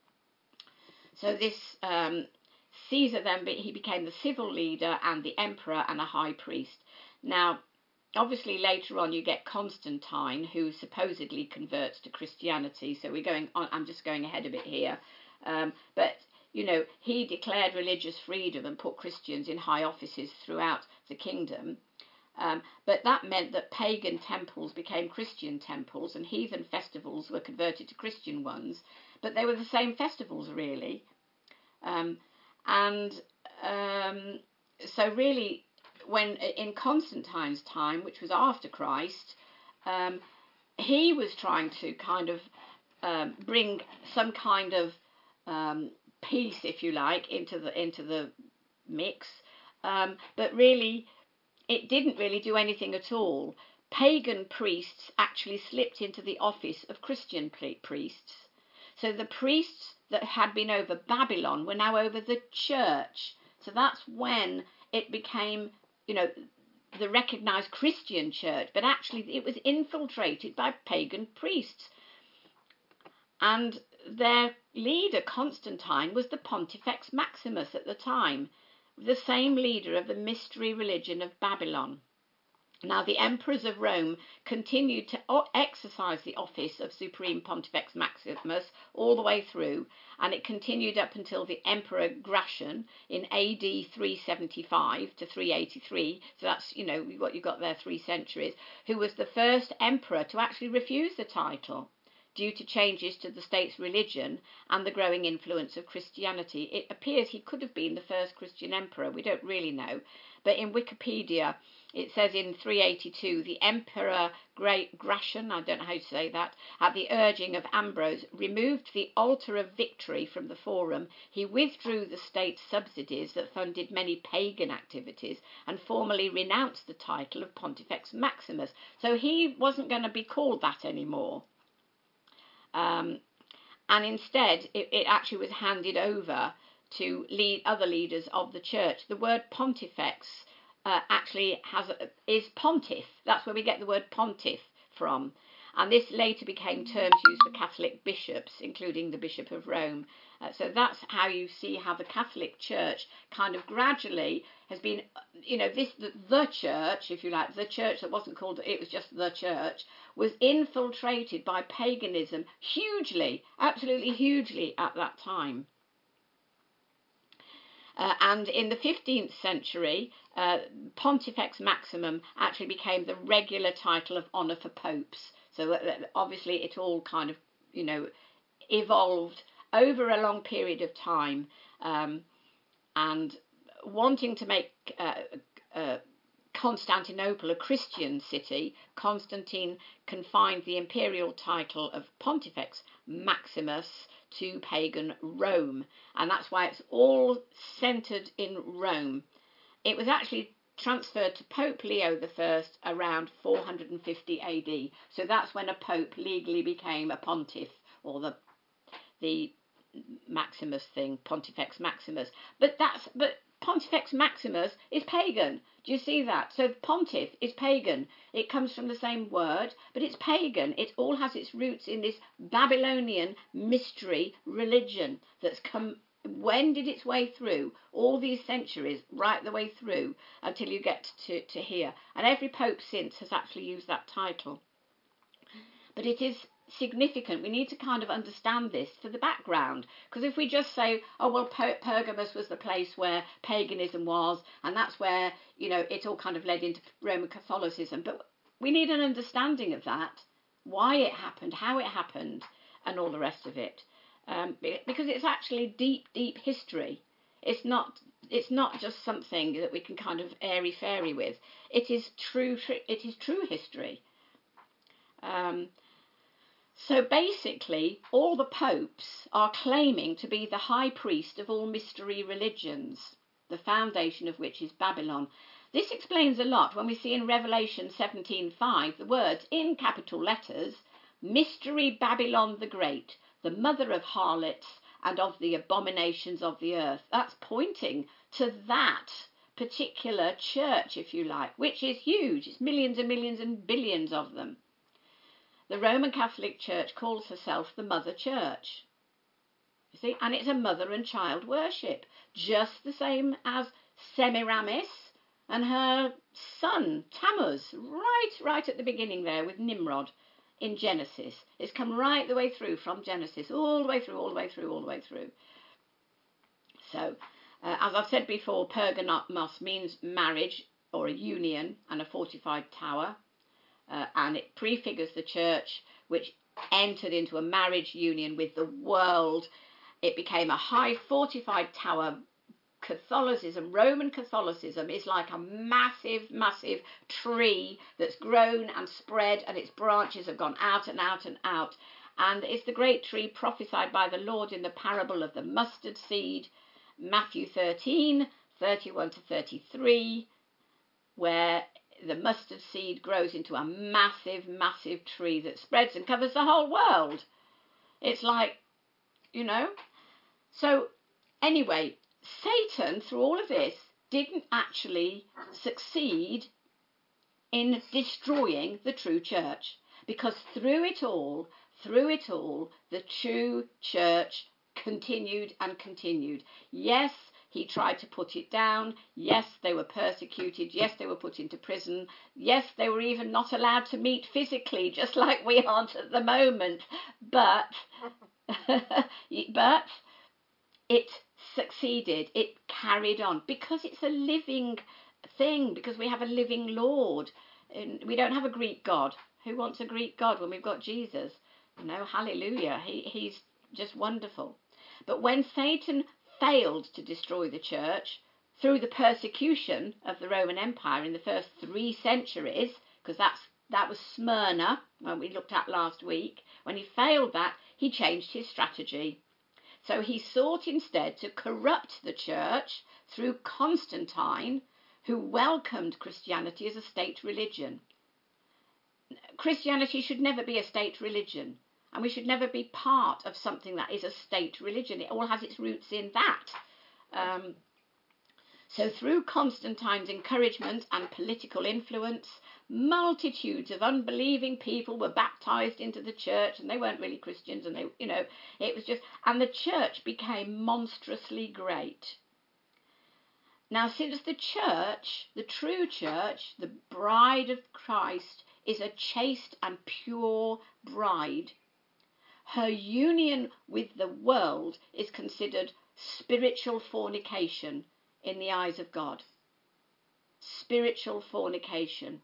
So this um, Caesar then, he became the civil leader and the emperor and a high priest. Now, obviously later on you get Constantine, who supposedly converts to Christianity. So we're going on, I'm just going ahead a bit here. Um, but, you know, he declared religious freedom and put Christians in high offices throughout the kingdom. Um, but that meant that pagan temples became Christian temples and heathen festivals were converted to Christian ones. But they were the same festivals, really. Um, and um, so really, when in Constantine's time, which was after Christ, um, he was trying to kind of um, bring some kind of um, peace, if you like, into the into the mix. Um, but really, it didn't really do anything at all. Pagan priests actually slipped into the office of Christian priests. So the priests that had been over Babylon were now over the church. So that's when it became, you know, the recognised Christian church, but actually it was infiltrated by pagan priests. And their leader, Constantine, was the Pontifex Maximus at the time, the same leader of the mystery religion of Babylon. Now, the emperors of Rome continued to exercise the office of Supreme Pontifex Maximus all the way through, and it continued up until the Emperor Gratian in A D three seventy-five to three eighty-three, so that's, you know, what you've got there, three centuries, who was the first emperor to actually refuse the title due to changes to the state's religion and the growing influence of Christianity. It appears he could have been the first Christian emperor, we don't really know, but in Wikipedia it says in three eighty-two, the Emperor Gratian, I don't know how to say that, at the urging of Ambrose, removed the altar of victory from the forum. He withdrew the state subsidies that funded many pagan activities and formally renounced the title of Pontifex Maximus. So he wasn't going to be called that anymore. Um, and instead, it, it actually was handed over to lead other leaders of the church. The word pontifex uh, actually has a, is pontiff. That's where we get the word pontiff from. And this later became terms used for Catholic bishops, including the Bishop of Rome. Uh, so that's how you see how the Catholic Church kind of gradually has been, you know, this the, the church, if you like, the church that wasn't called, it was just the church, was infiltrated by paganism hugely, absolutely hugely at that time. Uh, and in the fifteenth century, uh, Pontifex Maximum actually became the regular title of honour for popes. So uh, obviously it all kind of, you know, evolved over a long period of time. Um, and wanting to make uh, uh, Constantinople a Christian city, Constantine confined the imperial title of Pontifex Maximus to pagan Rome, and that's why it's all centred in Rome. It was actually transferred to Pope Leo the First around four hundred fifty A D, so that's when a pope legally became a pontiff, or the the Maximus thing, Pontifex Maximus. But that's but Pontifex Maximus is pagan. Do you see that? So pontiff is pagan. It comes from the same word, but it's pagan. It all has its roots in this Babylonian mystery religion that's come, wended its way through all these centuries, right the way through until you get to, to here. And every pope since has actually used that title. But it is significant. We need to kind of understand this for the background, because if we just say, oh well, per- Pergamos was the place where paganism was, and that's where, you know, it all kind of led into Roman Catholicism, but we need an understanding of that, why it happened, how it happened, and all the rest of it, um, because it's actually deep deep history. It's not it's not just something that we can kind of airy fairy with. It is true it is true history. um, So basically, all the popes are claiming to be the high priest of all mystery religions, the foundation of which is Babylon. This explains a lot when we see in Revelation seventeen five the words in capital letters, Mystery Babylon the Great, the mother of harlots and of the abominations of the earth. That's pointing to that particular church, if you like, which is huge. It's millions and millions and billions of them. The Roman Catholic Church calls herself the Mother Church. You see, and it's a mother and child worship, just the same as Semiramis and her son Tammuz, right, right at the beginning there with Nimrod in Genesis. It's come right the way through from Genesis, all the way through, all the way through, all the way through. So, uh, as I've said before, Pergamos means marriage or a union and a fortified tower. Uh, and it prefigures the church, which entered into a marriage union with the world. It became a high fortified tower. Catholicism, Roman Catholicism, is like a massive, massive tree that's grown and spread, and its branches have gone out and out and out. And it's the great tree prophesied by the Lord in the parable of the mustard seed, Matthew thirteen, thirty-one to thirty-three, where the mustard seed grows into a massive, massive tree that spreads and covers the whole world. It's like, you know. So, anyway, Satan, through all of this, didn't actually succeed in destroying the true church. Because through it all, through it all, the true church continued and continued. Yes, he tried to put it down. Yes, they were persecuted. Yes, they were put into prison. Yes, they were even not allowed to meet physically, just like we aren't at the moment. But, but it succeeded. It carried on because it's a living thing, because we have a living Lord. And we don't have a Greek God. Who wants a Greek God when we've got Jesus? You know, hallelujah. He, he's just wonderful. But when Satan failed to destroy the church through the persecution of the Roman Empire in the first three centuries, because that's that was Smyrna, when we looked at last week, when he failed that, he changed his strategy. So he sought instead to corrupt the church through Constantine, who welcomed Christianity as a state religion. Christianity should never be a state religion. And we should never be part of something that is a state religion. It all has its roots in that. Um, so through Constantine's encouragement and political influence, multitudes of unbelieving people were baptized into the church, and they weren't really Christians, and they, you know, it was just, and the church became monstrously great. Now, since the church, the true church, the bride of Christ, is a chaste and pure bride, her union with the world is considered spiritual fornication in the eyes of God. Spiritual fornication.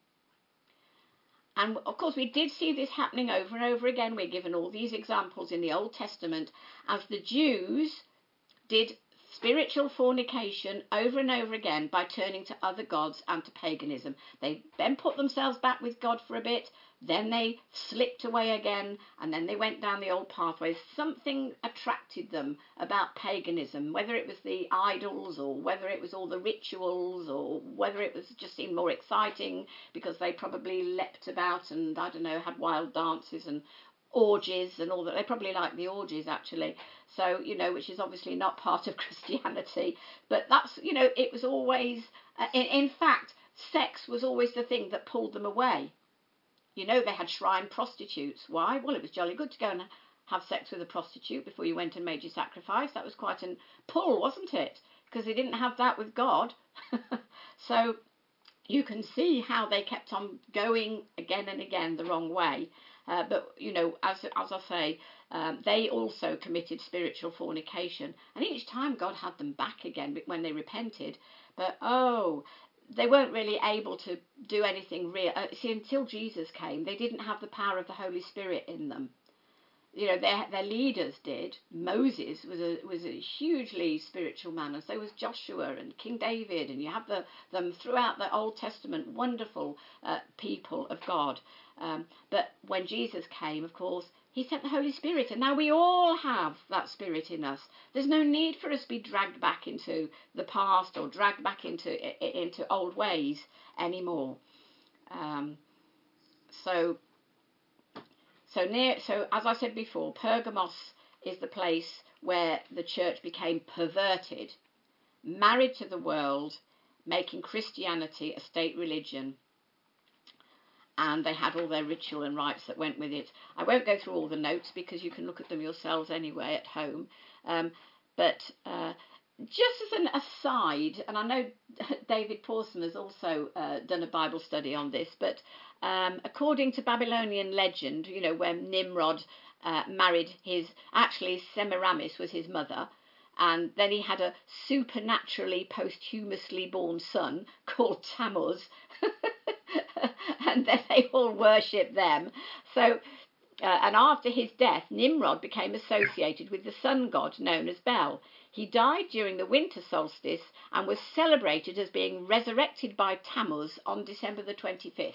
And of course, we did see this happening over and over again. We're given all these examples in the Old Testament as the Jews did spiritual fornication over and over again by turning to other gods and to paganism. They then put themselves back with God for a bit, then they slipped away again, and then they went down the old pathways. Something attracted them about paganism, whether it was the idols or whether it was all the rituals or whether it was just seemed more exciting because they probably leapt about and, I don't know, had wild dances and orgies and all that. They probably liked the orgies, actually. So, you know, which is obviously not part of Christianity. But that's, you know, it was always, uh, in, in fact, sex was always the thing that pulled them away. You know, they had shrine prostitutes. Why? Well, it was jolly good to go and have sex with a prostitute before you went and made your sacrifice. That was quite a pull, wasn't it? Because they didn't have that with God. So you can see how they kept on going again and again the wrong way. Uh, but, you know, as, as I say, um, they also committed spiritual fornication. And each time God had them back again when they repented. But, oh, they weren't really able to do anything real. Uh, see, until Jesus came, they didn't have the power of the Holy Spirit in them. You know, their their leaders did. Moses was a was a hugely spiritual man, and so was Joshua and King David, and you have the them throughout the Old Testament, wonderful uh, people of God. Um, but when Jesus came, of course, he sent the Holy Spirit, and now we all have that Spirit in us. There's no need for us to be dragged back into the past or dragged back into into old ways anymore. Um, so. So near, so as I said before, Pergamos is the place where the church became perverted, married to the world, making Christianity a state religion. And they had all their ritual and rites that went with it. I won't go through all the notes because you can look at them yourselves anyway at home. Um, but uh, just as an aside, and I know David Pawson has also uh, done a Bible study on this, but um, according to Babylonian legend, you know, when Nimrod uh, married his, actually Semiramis was his mother, and then he had a supernaturally posthumously born son called Tammuz, and then they all worshipped them. So, uh, and after his death, Nimrod became associated with the sun god known as Bel. He died during the winter solstice and was celebrated as being resurrected by Tammuz on December the twenty-fifth.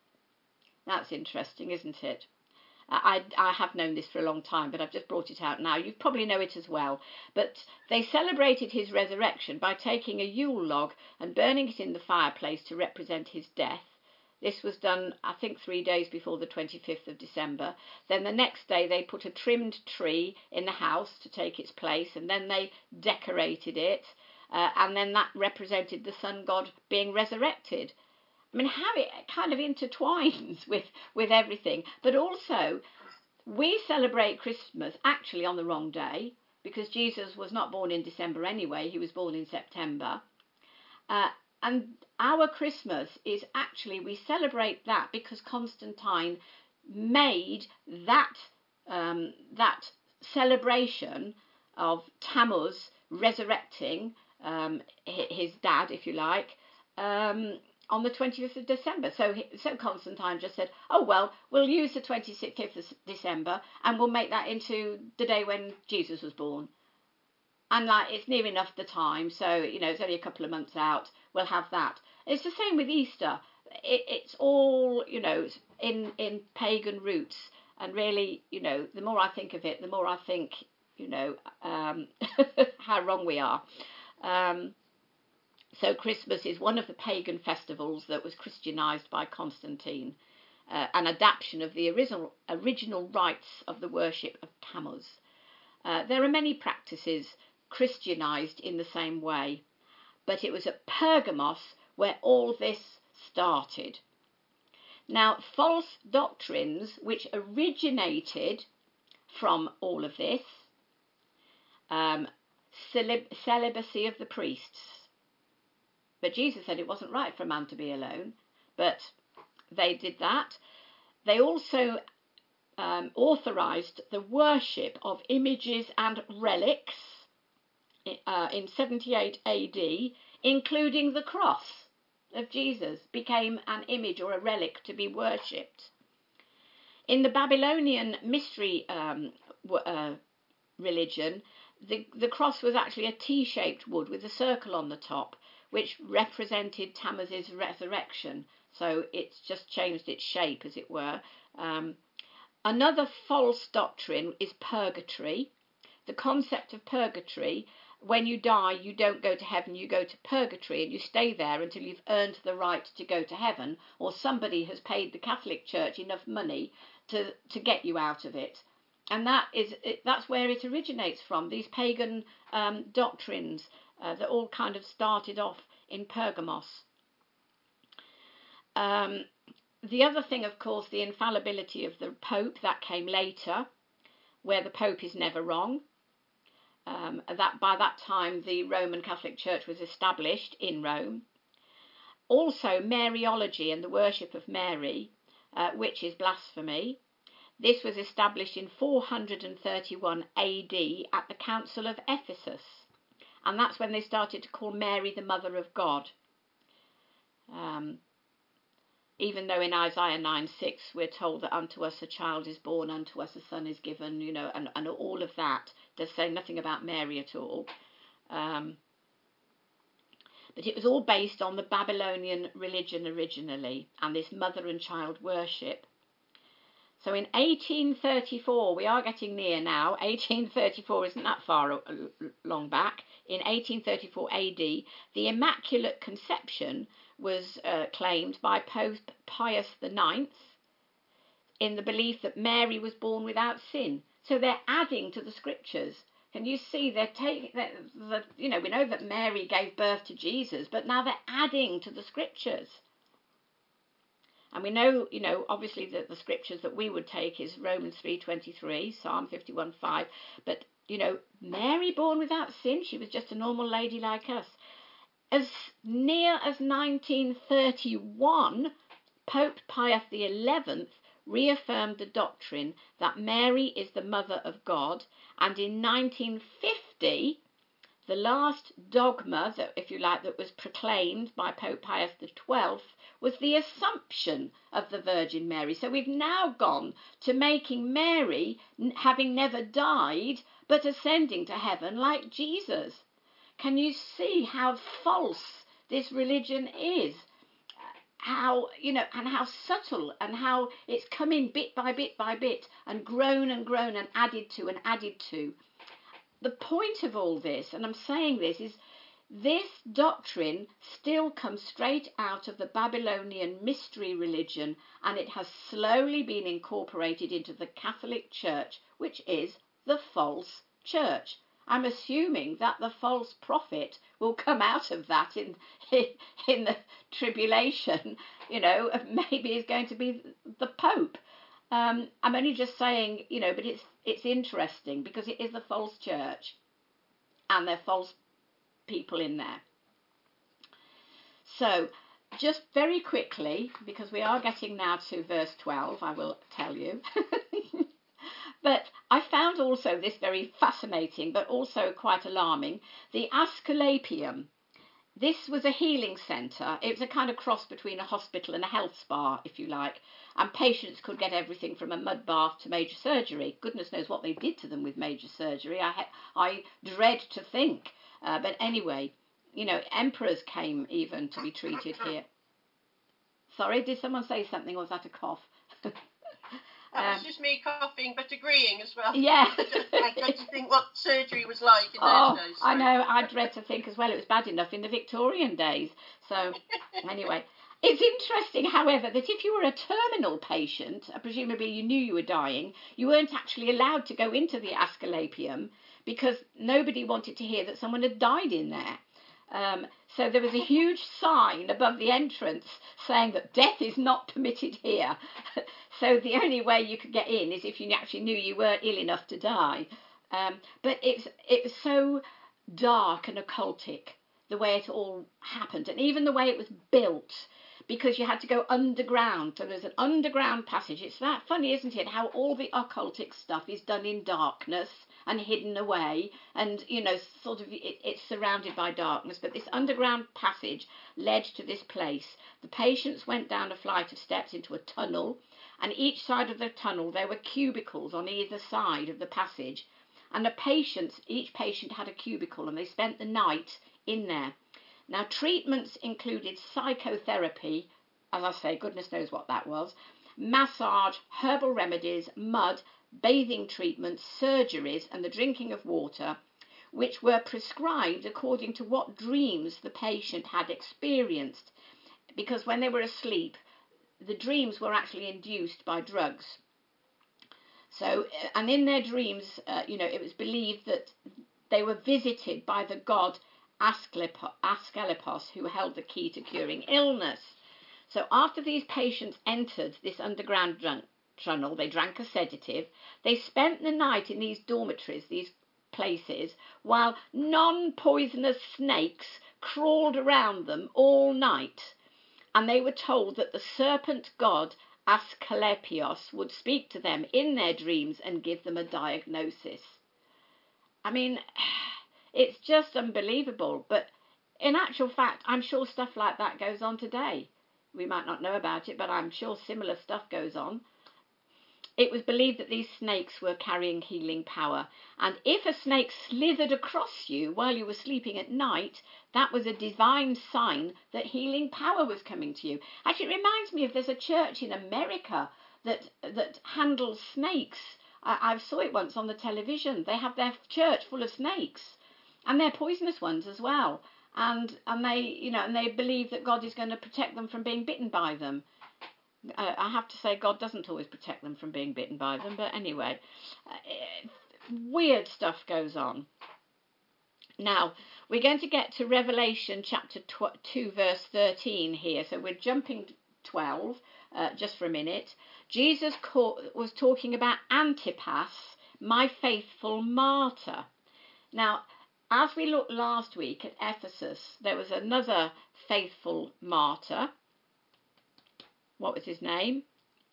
That's interesting, isn't it? I, I have known this for a long time, but I've just brought it out now. You probably know it as well. But they celebrated his resurrection by taking a Yule log and burning it in the fireplace to represent his death. This was done, I think, three days before the twenty-fifth of December. Then the next day they put a trimmed tree in the house to take its place, and then they decorated it, uh, and then that represented the sun god being resurrected. I mean, how it kind of intertwines with, with everything. But also, we celebrate Christmas actually on the wrong day, because Jesus was not born in December anyway. He was born in September. Uh, and our Christmas is actually, we celebrate that because Constantine made that, um, that celebration of Tammuz resurrecting um, his dad, if you like, um, on the twentieth of December. So, so Constantine just said, oh, well, we'll use the twenty-fifth of December and we'll make that into the day when Jesus was born. And like, it's near enough the time, so, you know, it's only a couple of months out, we'll have that. It's the same with Easter. It, it's all, you know, in, in pagan roots. And really, you know, the more I think of it, the more I think, you know, um, how wrong we are. Um, so Christmas is one of the pagan festivals that was Christianized by Constantine, uh, an adaptation of the original, original rites of the worship of Tammuz. Uh, there are many practices Christianized in the same way, but it was at Pergamos where all this started. Now, false doctrines which originated from all of this, um, celib- celibacy of the priests. But Jesus said it wasn't right for a man to be alone, but they did that. They also um, authorised the worship of images and relics uh, in seventy-eight A D, including the cross of Jesus became an image or a relic to be worshipped. In the Babylonian mystery um, uh, religion, the, the cross was actually a T-shaped wood with a circle on the top, which represented Tammuz's resurrection. So it's just changed its shape, as it were. Um, another false doctrine is purgatory. The concept of purgatory, when you die, you don't go to heaven, you go to purgatory and you stay there until you've earned the right to go to heaven, or somebody has paid the Catholic Church enough money to, to get you out of it. And that is it, that's where it originates from, these pagan um, doctrines uh, that all kind of started off in Pergamos. Um, the other thing, of course, the infallibility of the Pope, that came later, where the Pope is never wrong. Um, that by that time the Roman Catholic Church was established in Rome. Also Mariology and the worship of Mary, uh, which is blasphemy. This was established in four hundred thirty-one A D at the Council of Ephesus. And that's when they started to call Mary the Mother of God. Um, even though in Isaiah nine six we're told that unto us a child is born, unto us a son is given, you know, and, and all of that does say nothing about Mary at all. Um, but it was all based on the Babylonian religion originally, and this mother and child worship. So in eighteen thirty-four, we are getting near now, eighteen thirty-four isn't that far long back, in eighteen thirty-four A D, the Immaculate Conception was uh, claimed by Pope Pius the ninth in the belief that Mary was born without sin. So they're adding to the scriptures. Can you see they're taking, that, you know, we know that Mary gave birth to Jesus, but now they're adding to the scriptures. And we know, you know, obviously that the scriptures that we would take is Romans three twenty-three, Psalm fifty-one five. But, you know, Mary born without sin, she was just a normal lady like us. As near as nineteen thirty-one, Pope Pius the eleventh reaffirmed the doctrine that Mary is the mother of God. And in nineteen fifty, the last dogma, that, if you like, that was proclaimed by Pope Pius the twelfth was the Assumption of the Virgin Mary. So we've now gone to making Mary, having never died, but ascending to heaven like Jesus. Can you see how false this religion is? How, you know, and how subtle, and how it's coming bit by bit by bit and grown and grown and added to and added to. The point of all this, and I'm saying this, is this doctrine still comes straight out of the Babylonian mystery religion, and it has slowly been incorporated into the Catholic Church, which is the false church. I'm assuming that the false prophet will come out of that in in the tribulation, you know, maybe is going to be the Pope. Um, I'm only just saying, you know, but it's it's interesting because it is a false church and there are false people in there. So, just very quickly, because we are getting now to verse twelve, I will tell you. But I found also this very fascinating, but also quite alarming. The Asclepium. This was a healing centre. It was a kind of cross between a hospital and a health spa, if you like. And patients could get everything from a mud bath to major surgery. Goodness knows what they did to them with major surgery. I, ha- I dread to think. Uh, but anyway, you know, emperors came even to be treated here. Sorry, did someone say something, or was that a cough?
That was
Um,
just me coughing, but agreeing as well.
Yeah.
I dread to think what surgery was like in
Oh,
those days.
I know. I dread to think as well. It was bad enough in the Victorian days. So, anyway, it's interesting, however, that if you were a terminal patient, uh, presumably you knew you were dying, you weren't actually allowed to go into the Asclepium because nobody wanted to hear that someone had died in there. Um, so there was a huge sign above the entrance saying that death is not permitted here. So the only way you could get in is if you actually knew you were ill enough to die. Um, but it's it was so dark and occultic, the way it all happened, and even the way it was built, because you had to go underground. So there's an underground passage. It's that funny, isn't it, how all the occultic stuff is done in darkness and hidden away, and, you know, sort of it, it's surrounded by darkness. But this underground passage led to this place. The patients went down a flight of steps into a tunnel, and each side of the tunnel there were cubicles on either side of the passage, and the patients, each patient had a cubicle, and they spent the night in there. Now, treatments included psychotherapy, as I say, goodness knows what that was, massage, herbal remedies, mud, bathing treatments, surgeries, and the drinking of water, which were prescribed according to what dreams the patient had experienced, because when they were asleep, the dreams were actually induced by drugs. So, and in their dreams, uh, you know, it was believed that they were visited by the god Asclepios, who held the key to curing illness. So after these patients entered this underground drunk tunnel, they drank a sedative, they spent the night in these dormitories, these places, while non-poisonous snakes crawled around them all night. And they were told that the serpent god Asclepios would speak to them in their dreams and give them a diagnosis. I mean, it's just unbelievable. But in actual fact, I'm sure stuff like that goes on today. We might not know about it, but I'm sure similar stuff goes on. It was believed that these snakes were carrying healing power. And if a snake slithered across you while you were sleeping at night, that was a divine sign that healing power was coming to you. Actually, it reminds me of there's a church in America that that handles snakes. I, I saw it once on the television. They have their church full of snakes, and they're poisonous ones as well. And and they you know and they believe that God is going to protect them from being bitten by them. Uh, I have to say, God doesn't always protect them from being bitten by them, but anyway, uh, weird stuff goes on. Now, we're going to get to Revelation chapter two, verse thirteen here, so we're jumping twelve uh, just for a minute. Jesus was talking about Antipas, my faithful martyr. Now, as we looked last week at Ephesus, there was another faithful martyr. What was his name?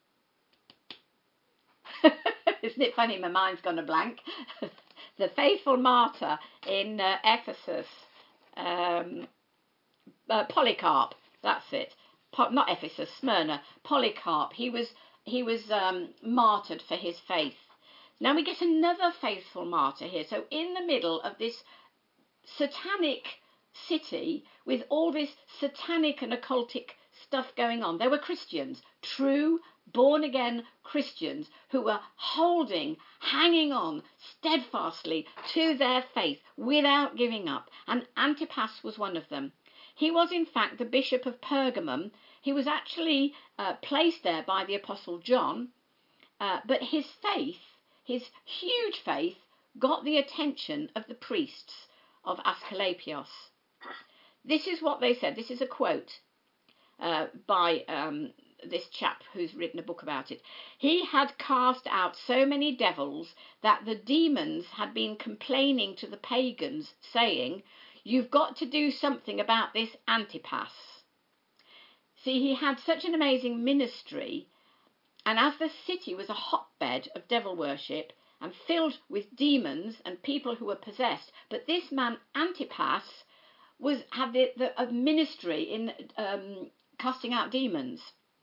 Isn't it funny? My mind's gone a blank. The faithful martyr in uh, Ephesus, um, uh, Polycarp. That's it. Po- not Ephesus, Smyrna. Polycarp. He was he was um, martyred for his faith. Now we get another faithful martyr here. So in the middle of this satanic city with all this satanic and occultic stuff going on, there were Christians, true born-again Christians who were holding, hanging on steadfastly to their faith without giving up, and Antipas was one of them. He was in fact the Bishop of Pergamum. He was actually uh, placed there by the Apostle John, uh, but his faith, his huge faith, got the attention of the priests of Asclepios. This is what they said. This is a quote uh, by um, this chap who's written a book about it. He had cast out so many devils that the demons had been complaining to the pagans, saying, "You've got to do something about this Antipas." See, he had such an amazing ministry, and as the city was a hotbed of devil worship and filled with demons and people who were possessed, but this man Antipas was had the, the a ministry in um, casting out demons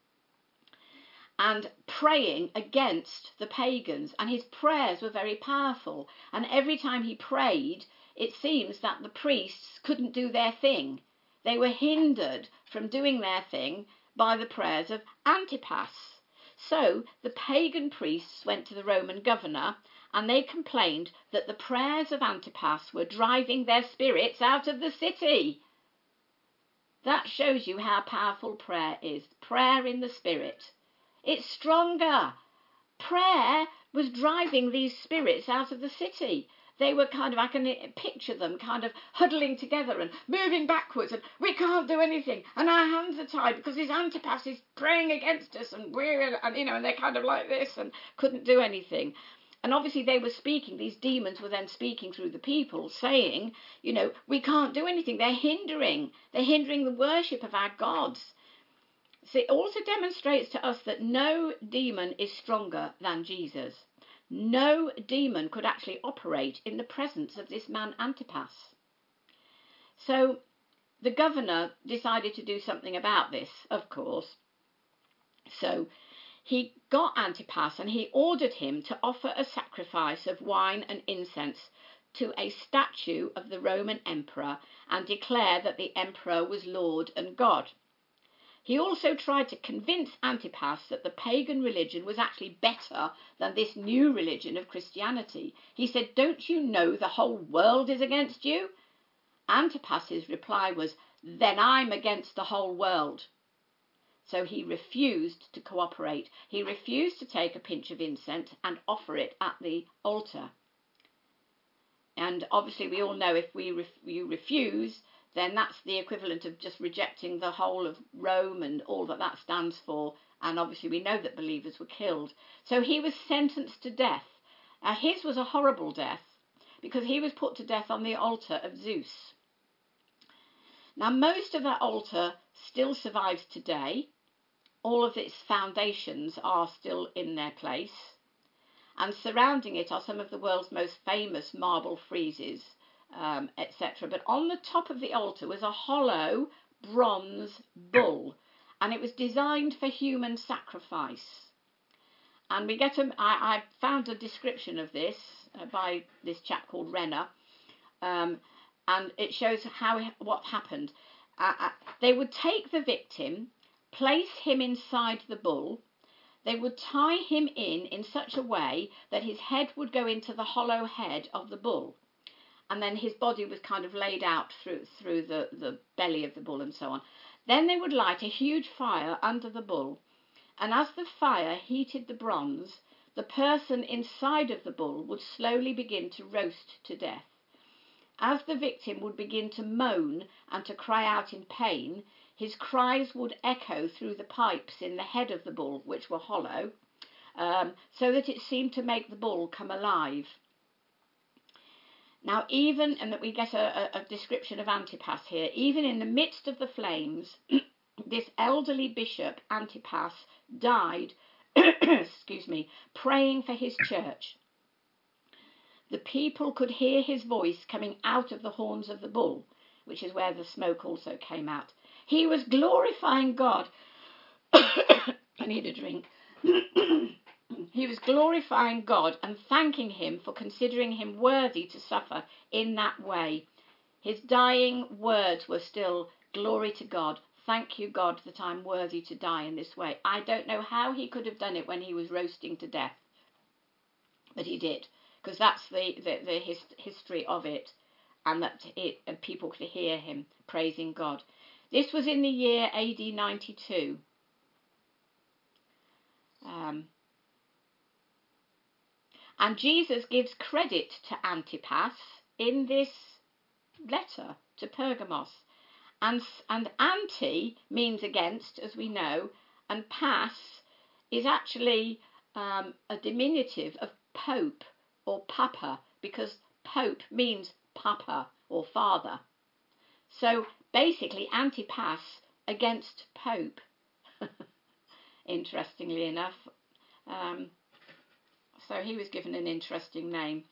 and praying against the pagans, and his prayers were very powerful, and every time he prayed, it seems that the priests couldn't do their thing. They were hindered from doing their thing by the prayers of Antipas. So the pagan priests went to the Roman governor, and they complained that the prayers of Antipas were driving their spirits out of the city. That shows you how powerful prayer is. Prayer in the spirit. It's stronger. Prayer was driving these spirits out of the city. They were kind of, I can picture them kind of huddling together and moving backwards, and we can't do anything, and our hands are tied because this Antipas is praying against us, and we're, and you know, and they're kind of like this and couldn't do anything. And obviously they were speaking, these demons were then speaking through the people, saying, you know, we can't do anything. They're hindering, they're hindering the worship of our gods. So it also demonstrates to us that no demon is stronger than Jesus. No demon could actually operate in the presence of this man Antipas. So the governor decided to do something about this, of course. So he got Antipas and he ordered him to offer a sacrifice of wine and incense to a statue of the Roman emperor and declare that the emperor was Lord and God. He also tried to convince Antipas that the pagan religion was actually better than this new religion of Christianity. He said, "Don't you know the whole world is against you?" Antipas's reply was, "Then I'm against the whole world." So he refused to cooperate. He refused to take a pinch of incense and offer it at the altar. And obviously we all know if we ref- you refuse, then that's the equivalent of just rejecting the whole of Rome and all that that stands for. And obviously we know that believers were killed. So he was sentenced to death. Now his was a horrible death because he was put to death on the altar of Zeus. Now most of that altar still survives today. all of its foundations are still in their place, and surrounding it are some of the world's most famous marble friezes, um, et cetera. But on the top of the altar was a hollow bronze bull, and it was designed for human sacrifice. And we get a, I, I found a description of this uh, by this chap called Renner, um, and it shows how what happened. Uh, uh, they would take the victim, place him inside the bull. They would tie him in in such a way that his head would go into the hollow head of the bull, and then his body was kind of laid out through through the, the belly of the bull and so on. Then they would light a huge fire under the bull, and as the fire heated the bronze, the person inside of the bull would slowly begin to roast to death. As the victim would begin to moan and to cry out in pain, his cries would echo through the pipes in the head of the bull, which were hollow, um, so that it seemed to make the bull come alive. Now, even, and that we get a, a, a description of Antipas here, even in the midst of the flames, this elderly bishop, Antipas, died, excuse me, praying for his church. The people could hear his voice coming out of the horns of the bull, which is where the smoke also came out. He was glorifying God. I need a drink. He was glorifying God and thanking him for considering him worthy to suffer in that way. His dying words were still, "Glory to God. Thank you, God, that I'm worthy to die in this way." I don't know how he could have done it when he was roasting to death, but he did, because that's the, the, the his, history of it, and that it, and people could hear him praising God. This was in the year A D ninety-two. Um, and Jesus gives credit to Antipas in this letter to Pergamos. And, and anti means against, as we know, and pas is actually um, a diminutive of pope or papa, because pope means papa or father. So basically Antipas against pope, interestingly enough. Um, so he was given an interesting name.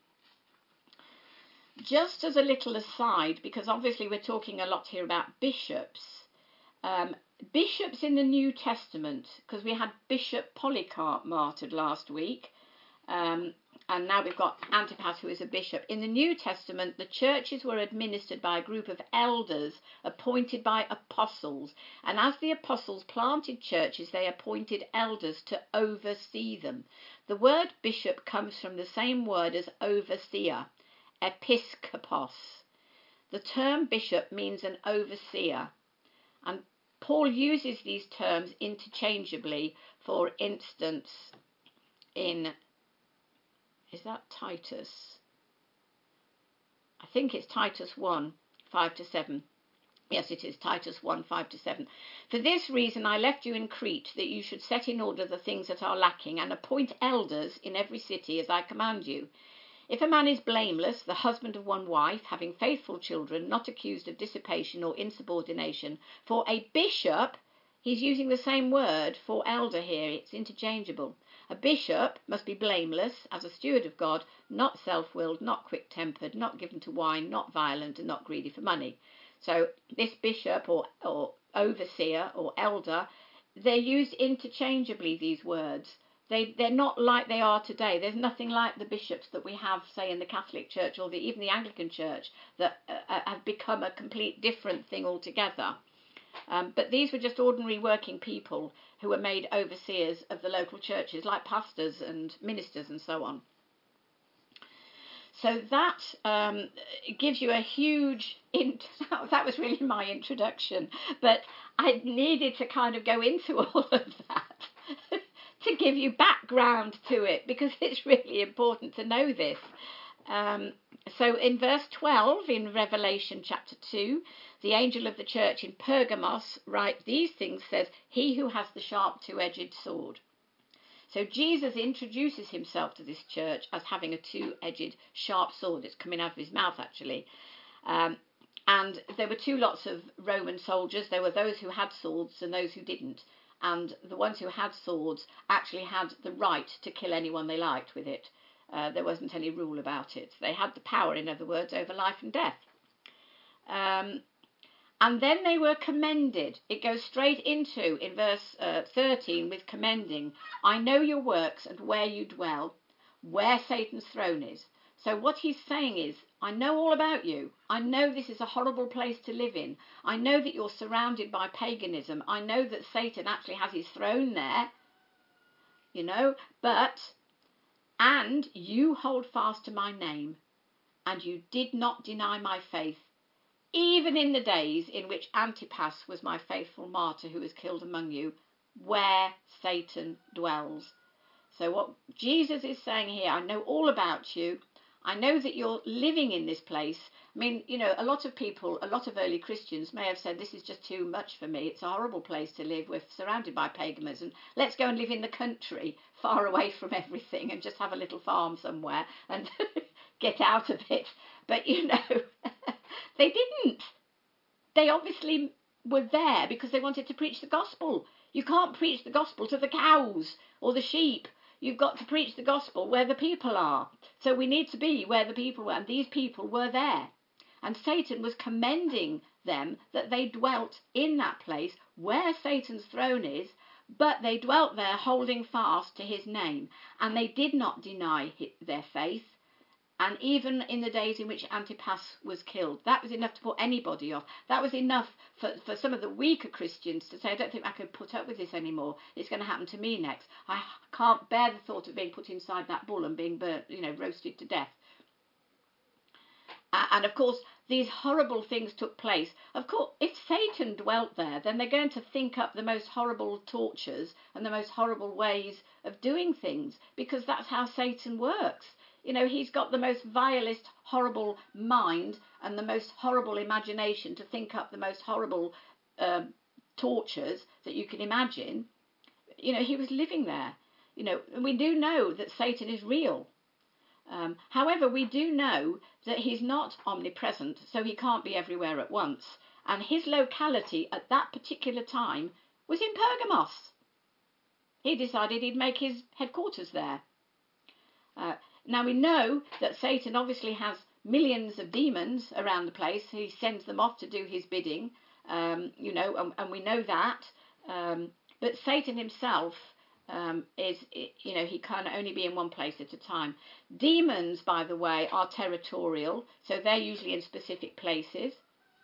Just as a little aside, because obviously we're talking a lot here about bishops, um, bishops in the New Testament, because we had Bishop Polycarp martyred last week, um, and now we've got Antipas, who is a bishop. In the New Testament, the churches were administered by a group of elders appointed by apostles, and as the apostles planted churches, they appointed elders to oversee them. The word bishop comes from the same word as overseer, episkopos. The term bishop means an overseer, and Paul uses these terms interchangeably. For instance, in, is that Titus? I think it's Titus one, five to seven. Yes, it is Titus one, five to seven. For this reason I left you in Crete, that you should set in order the things that are lacking, and appoint elders in every city as I command you. If a man is blameless, the husband of one wife, having faithful children, not accused of dissipation or insubordination, for a bishop, he's using the same word for elder here, it's interchangeable. A bishop must be blameless as a steward of God, not self-willed, not quick-tempered, not given to wine, not violent, and not greedy for money. So this bishop or, or overseer or elder, they're used interchangeably, these words. They, they're not like they are today. There's nothing like the bishops that we have, say, in the Catholic Church or the, even the Anglican Church, that uh, have become a complete different thing altogether. Um, but these were just ordinary working people who were made overseers of the local churches, like pastors and ministers and so on. So that um, gives you a huge, int- that was really my introduction, but I needed to kind of go into all of that to give you background to it, because it's really important to know this. Um, so in verse twelve in Revelation chapter two, the angel of the church in Pergamos writes these things, says, "He who has the sharp two-edged sword." So Jesus introduces himself to this church as having a two-edged sharp sword. It's coming out of his mouth, actually. Um, and there were two lots of Roman soldiers. There were those who had swords and those who didn't. and the ones who had swords actually had the right to kill anyone they liked with it. Uh, there wasn't any rule about it. They had the power, in other words, over life and death. Um, and then they were commended. It goes straight into, in verse uh, thirteen, with commending. I know your works and where you dwell, where Satan's throne is. So what he's saying is, I know all about you. I know this is a horrible place to live in. I know that you're surrounded by paganism. I know that Satan actually has his throne there, you know, but, and you hold fast to my name, and you did not deny my faith, even in the days in which Antipas was my faithful martyr who was killed among you, where Satan dwells. So what Jesus is saying here, I know all about you. I know that you're living in this place. I mean, you know, a lot of people, a lot of early Christians may have said, this is just too much for me. It's a horrible place to live. We're surrounded by paganism. Let's go and live in the country, far away from everything, and just have a little farm somewhere and get out of it. But, you know, they didn't. They obviously were there because they wanted to preach the gospel. You can't preach the gospel to the cows or the sheep. You've got to preach the gospel where the people are. So we need to be where the people were, and these people were there. And Satan was commending them that they dwelt in that place where Satan's throne is, but they dwelt there holding fast to his name, and they did not deny their faith. And even in the days in which Antipas was killed, that was enough to put anybody off. That was enough for, for some of the weaker Christians to say, I don't think I can put up with this anymore. It's going to happen to me next. I can't bear the thought of being put inside that bull and being burnt, you know, roasted to death. Uh, and of course, these horrible things took place. Of course, if Satan dwelt there, then they're going to think up the most horrible tortures and the most horrible ways of doing things, because that's how Satan works. You know, he's got the most vilest, horrible mind and the most horrible imagination to think up the most horrible uh, tortures that you can imagine. You know, he was living there. You know, and we do know that Satan is real. Um, however, we do know that he's not omnipresent, so he can't be everywhere at once. And his locality at that particular time was in Pergamos. He decided he'd make his headquarters there. Uh, Now we know that Satan obviously has millions of demons around the place. He sends them off to do his bidding, um, you know, and, and we know that. Um, but Satan himself um, is, you know, he can only be in one place at a time. Demons, by the way, are territorial, so they're usually in specific places.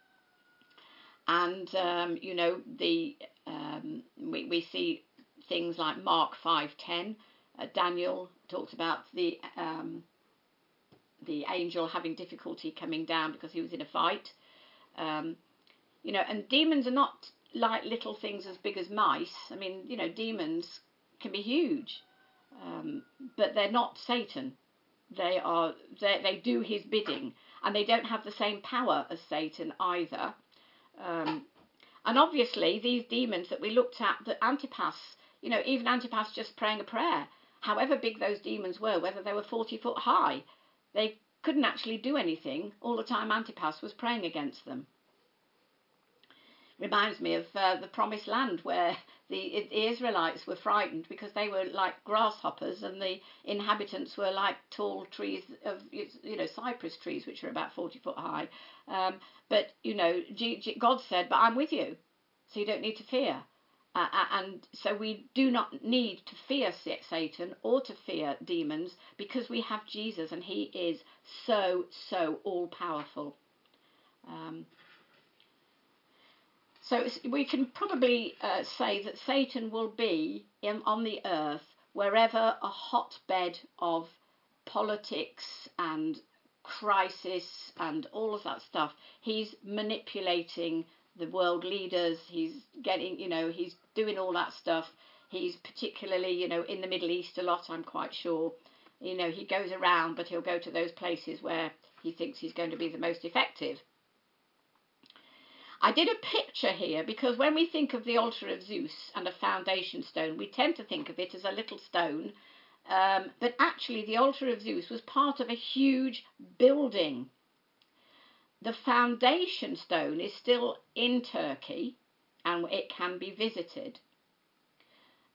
And, um, you know, the um, we, we see things like Mark five ten. Uh, Daniel talks about the um, the angel having difficulty coming down because he was in a fight. Um, you know, and demons are not like little things as big as mice. I mean, you know, demons can be huge, um, but they're not Satan. They are they they do his bidding, and they don't have the same power as Satan either. Um, and obviously, these demons that we looked at, that Antipas, you know, even Antipas just praying a prayer. However big those demons were, whether they were forty foot high, they couldn't actually do anything all the time Antipas was praying against them. Reminds me of uh, the Promised Land, where the, the Israelites were frightened because they were like grasshoppers and the inhabitants were like tall trees of, you know, cypress trees, which are about forty foot high. Um, but, you know, G- G- God said, but I'm with you, so you don't need to fear. Uh, and so we do not need to fear Satan or to fear demons, because we have Jesus and he is so, so all-powerful. Um, so we can probably uh, say that Satan will be in, on the earth wherever a hotbed of politics and crisis and all of that stuff. He's manipulating the world leaders, he's getting, you know, he's doing all that stuff. He's particularly, you know, in the Middle East a lot, I'm quite sure. You know, he goes around, but he'll go to those places where he thinks he's going to be the most effective. I did a picture here because when we think of the altar of Zeus and a foundation stone, we tend to think of it as a little stone. Um, but actually, the altar of Zeus was part of a huge building. The foundation stone is still in Turkey and it can be visited.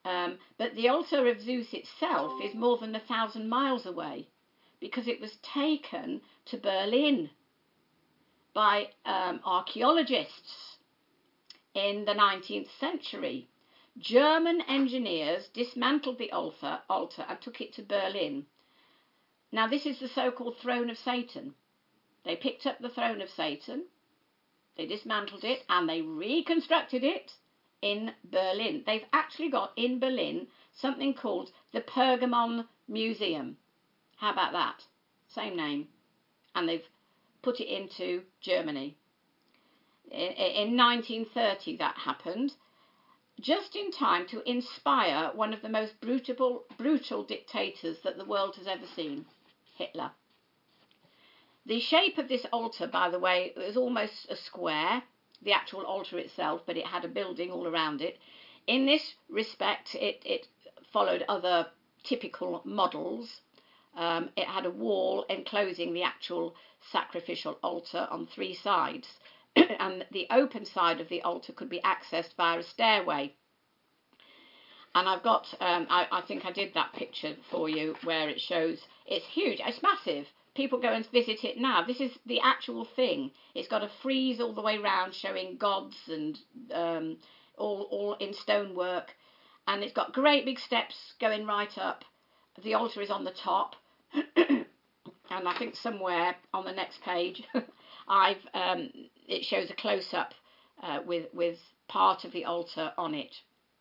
Um, but the altar of Zeus itself is more than a thousand miles away, because it was taken to Berlin by um, archaeologists in the nineteenth century. German engineers dismantled the altar, altar and took it to Berlin. Now this is the so-called throne of Satan. They picked up the throne of Satan, they dismantled it, and they reconstructed it in Berlin. They've actually got in Berlin something called the Pergamon Museum. How about that? Same name. And they've put it into Germany. In nineteen thirty that happened, just in time to inspire one of the most brutal, brutal dictators that the world has ever seen, Hitler. The shape of this altar, by the way, was almost a square, the actual altar itself, but it had a building all around it. In this respect, it, it followed other typical models. Um, it had a wall enclosing the actual sacrificial altar on three sides, and the open side of the altar could be accessed via a stairway. And I've got, um, I, I think I did that picture for you where it shows, it's huge, it's massive. People go and visit it now. This is the actual thing. It's got a frieze all the way round showing gods and um, all, all in stonework. And it's got great big steps going right up. The altar is on the top. And I think somewhere on the next page, I've um, it shows a close-up uh, with, with part of the altar on it.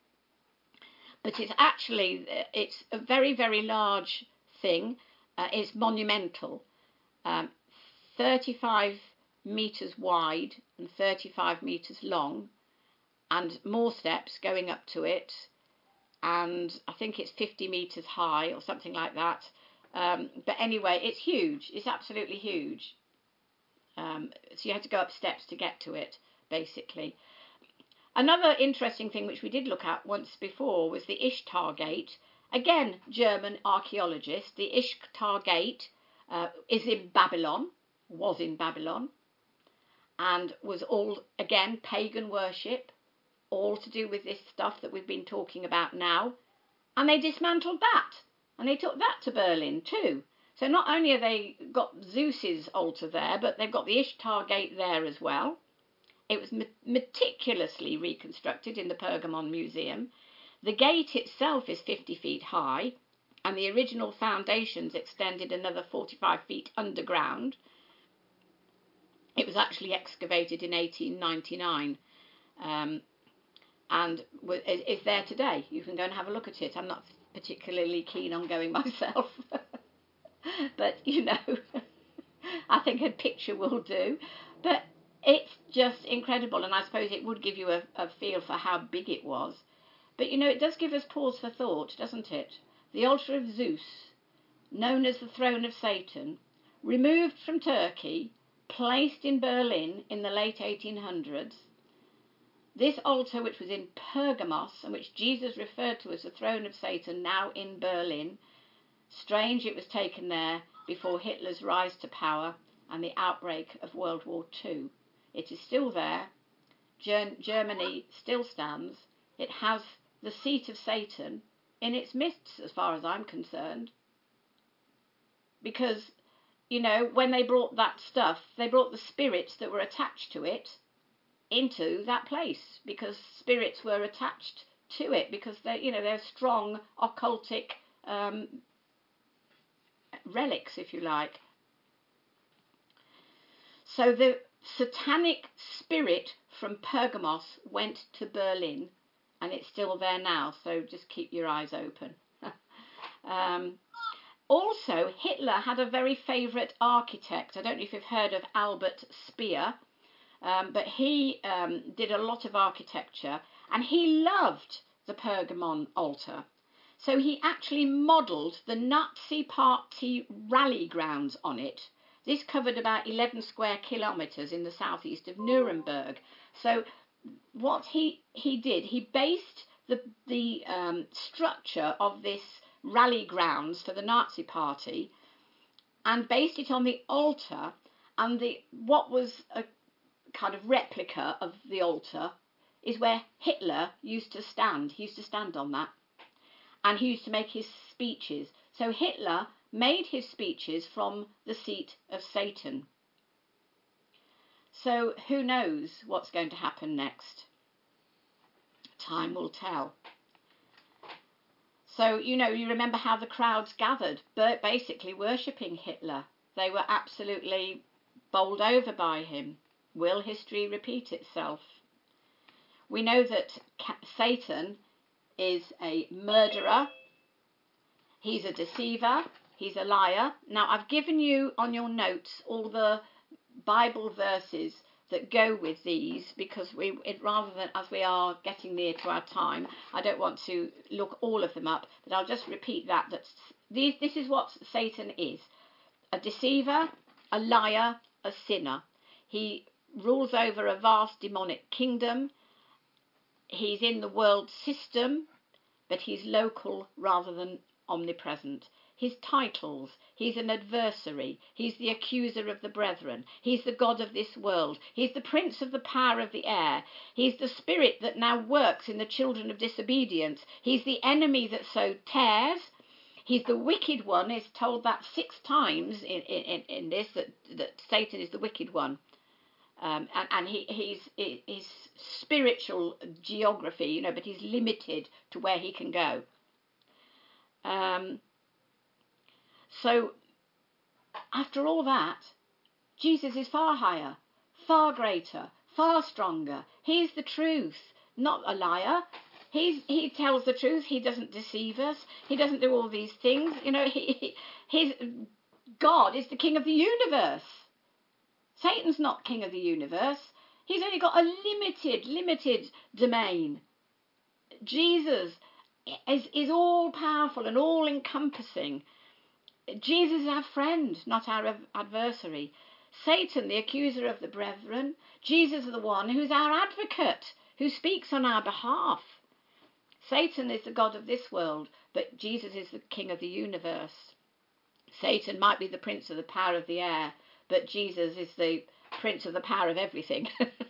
But it's actually, it's a very, very large thing. Uh, it's monumental, um, thirty-five metres wide and thirty-five metres long, and more steps going up to it, and I think it's fifty metres high or something like that. Um, but anyway, it's huge. It's absolutely huge. Um, so you have to go up steps to get to it, basically. Another interesting thing which we did look at once before was the Ishtar Gate. Again, German archaeologists. The Ishtar Gate uh, is in Babylon, was in Babylon, and was all, again, pagan worship, all to do with this stuff that we've been talking about now. And they dismantled that, and they took that to Berlin too. So not only have they got Zeus's altar there, but they've got the Ishtar Gate there as well. It was meticulously reconstructed in the Pergamon Museum. The gate itself is fifty feet high, and the original foundations extended another forty-five feet underground. It was actually excavated in eighteen ninety-nine, um, and is there today. You can go and have a look at it. I'm not particularly keen on going myself, but you know, I think a picture will do. But it's just incredible, and I suppose it would give you a, a feel for how big it was. But, you know, it does give us pause for thought, doesn't it? The altar of Zeus, known as the throne of Satan, removed from Turkey, placed in Berlin in the late eighteen hundreds. This altar, which was in Pergamos, and which Jesus referred to as the throne of Satan, now in Berlin. Strange it was taken there before Hitler's rise to power and the outbreak of World War Two. It is still there. Ger- Germany still stands. It has the seat of Satan in its midst, as far as I'm concerned. Because, you know, when they brought that stuff, they brought the spirits that were attached to it into that place, because spirits were attached to it, because they, you know, they're strong occultic um, relics, if you like. So the satanic spirit from Pergamos went to Berlin, and it's still there now, so just keep your eyes open. um, also, Hitler had a very favourite architect. I don't know if you've heard of Albert Speer, um, but he um, did a lot of architecture, and he loved the Pergamon altar. So he actually modelled the Nazi Party rally grounds on it. This covered about eleven square kilometres in the southeast of Nuremberg. So what he, he did, he based the, the um, structure of this rally grounds for the Nazi Party and based it on the altar, and the what was a kind of replica of the altar is where Hitler used to stand. He used to stand on that. and he used to make his speeches. So Hitler made his speeches from the seat of Satan. So who knows what's going to happen next? Time will tell. So, you know, you remember how the crowds gathered, but basically worshipping Hitler. They were absolutely bowled over by him. Will history repeat itself? We know that Satan is a murderer. He's a deceiver. He's a liar. Now, I've given you on your notes all the Bible verses that go with these, because we, it, rather than as we are getting near to our time, I don't want to look all of them up, but I'll just repeat that. that these, this is what Satan is: a deceiver, a liar, a sinner. He rules over a vast demonic kingdom. He's in the world system, but he's local rather than omnipresent. His titles: he's an adversary, he's the accuser of the brethren, he's the god of this world, he's the prince of the power of the air, he's the spirit that now works in the children of disobedience, he's the enemy that so tears, he's the wicked one. Is told that six times in, in, in this, that, that Satan is the wicked one. Um, and and he, he's his spiritual geography, you know, but he's limited to where he can go. Um, so, after all that, Jesus is far higher, far greater, far stronger. He's the truth, not a liar. He's he tells the truth. He doesn't deceive us. He doesn't do all these things. You know, he, his God is the King of the universe. Satan's not king of the universe. He's only got a limited, limited domain. Jesus is, is all powerful and all encompassing. Jesus is our friend, not our adversary. Satan, the accuser of the brethren. Jesus is the one who's our advocate, who speaks on our behalf. Satan is the god of this world, but Jesus is the king of the universe. Satan might be the prince of the power of the air, but Jesus is the prince of the power of everything.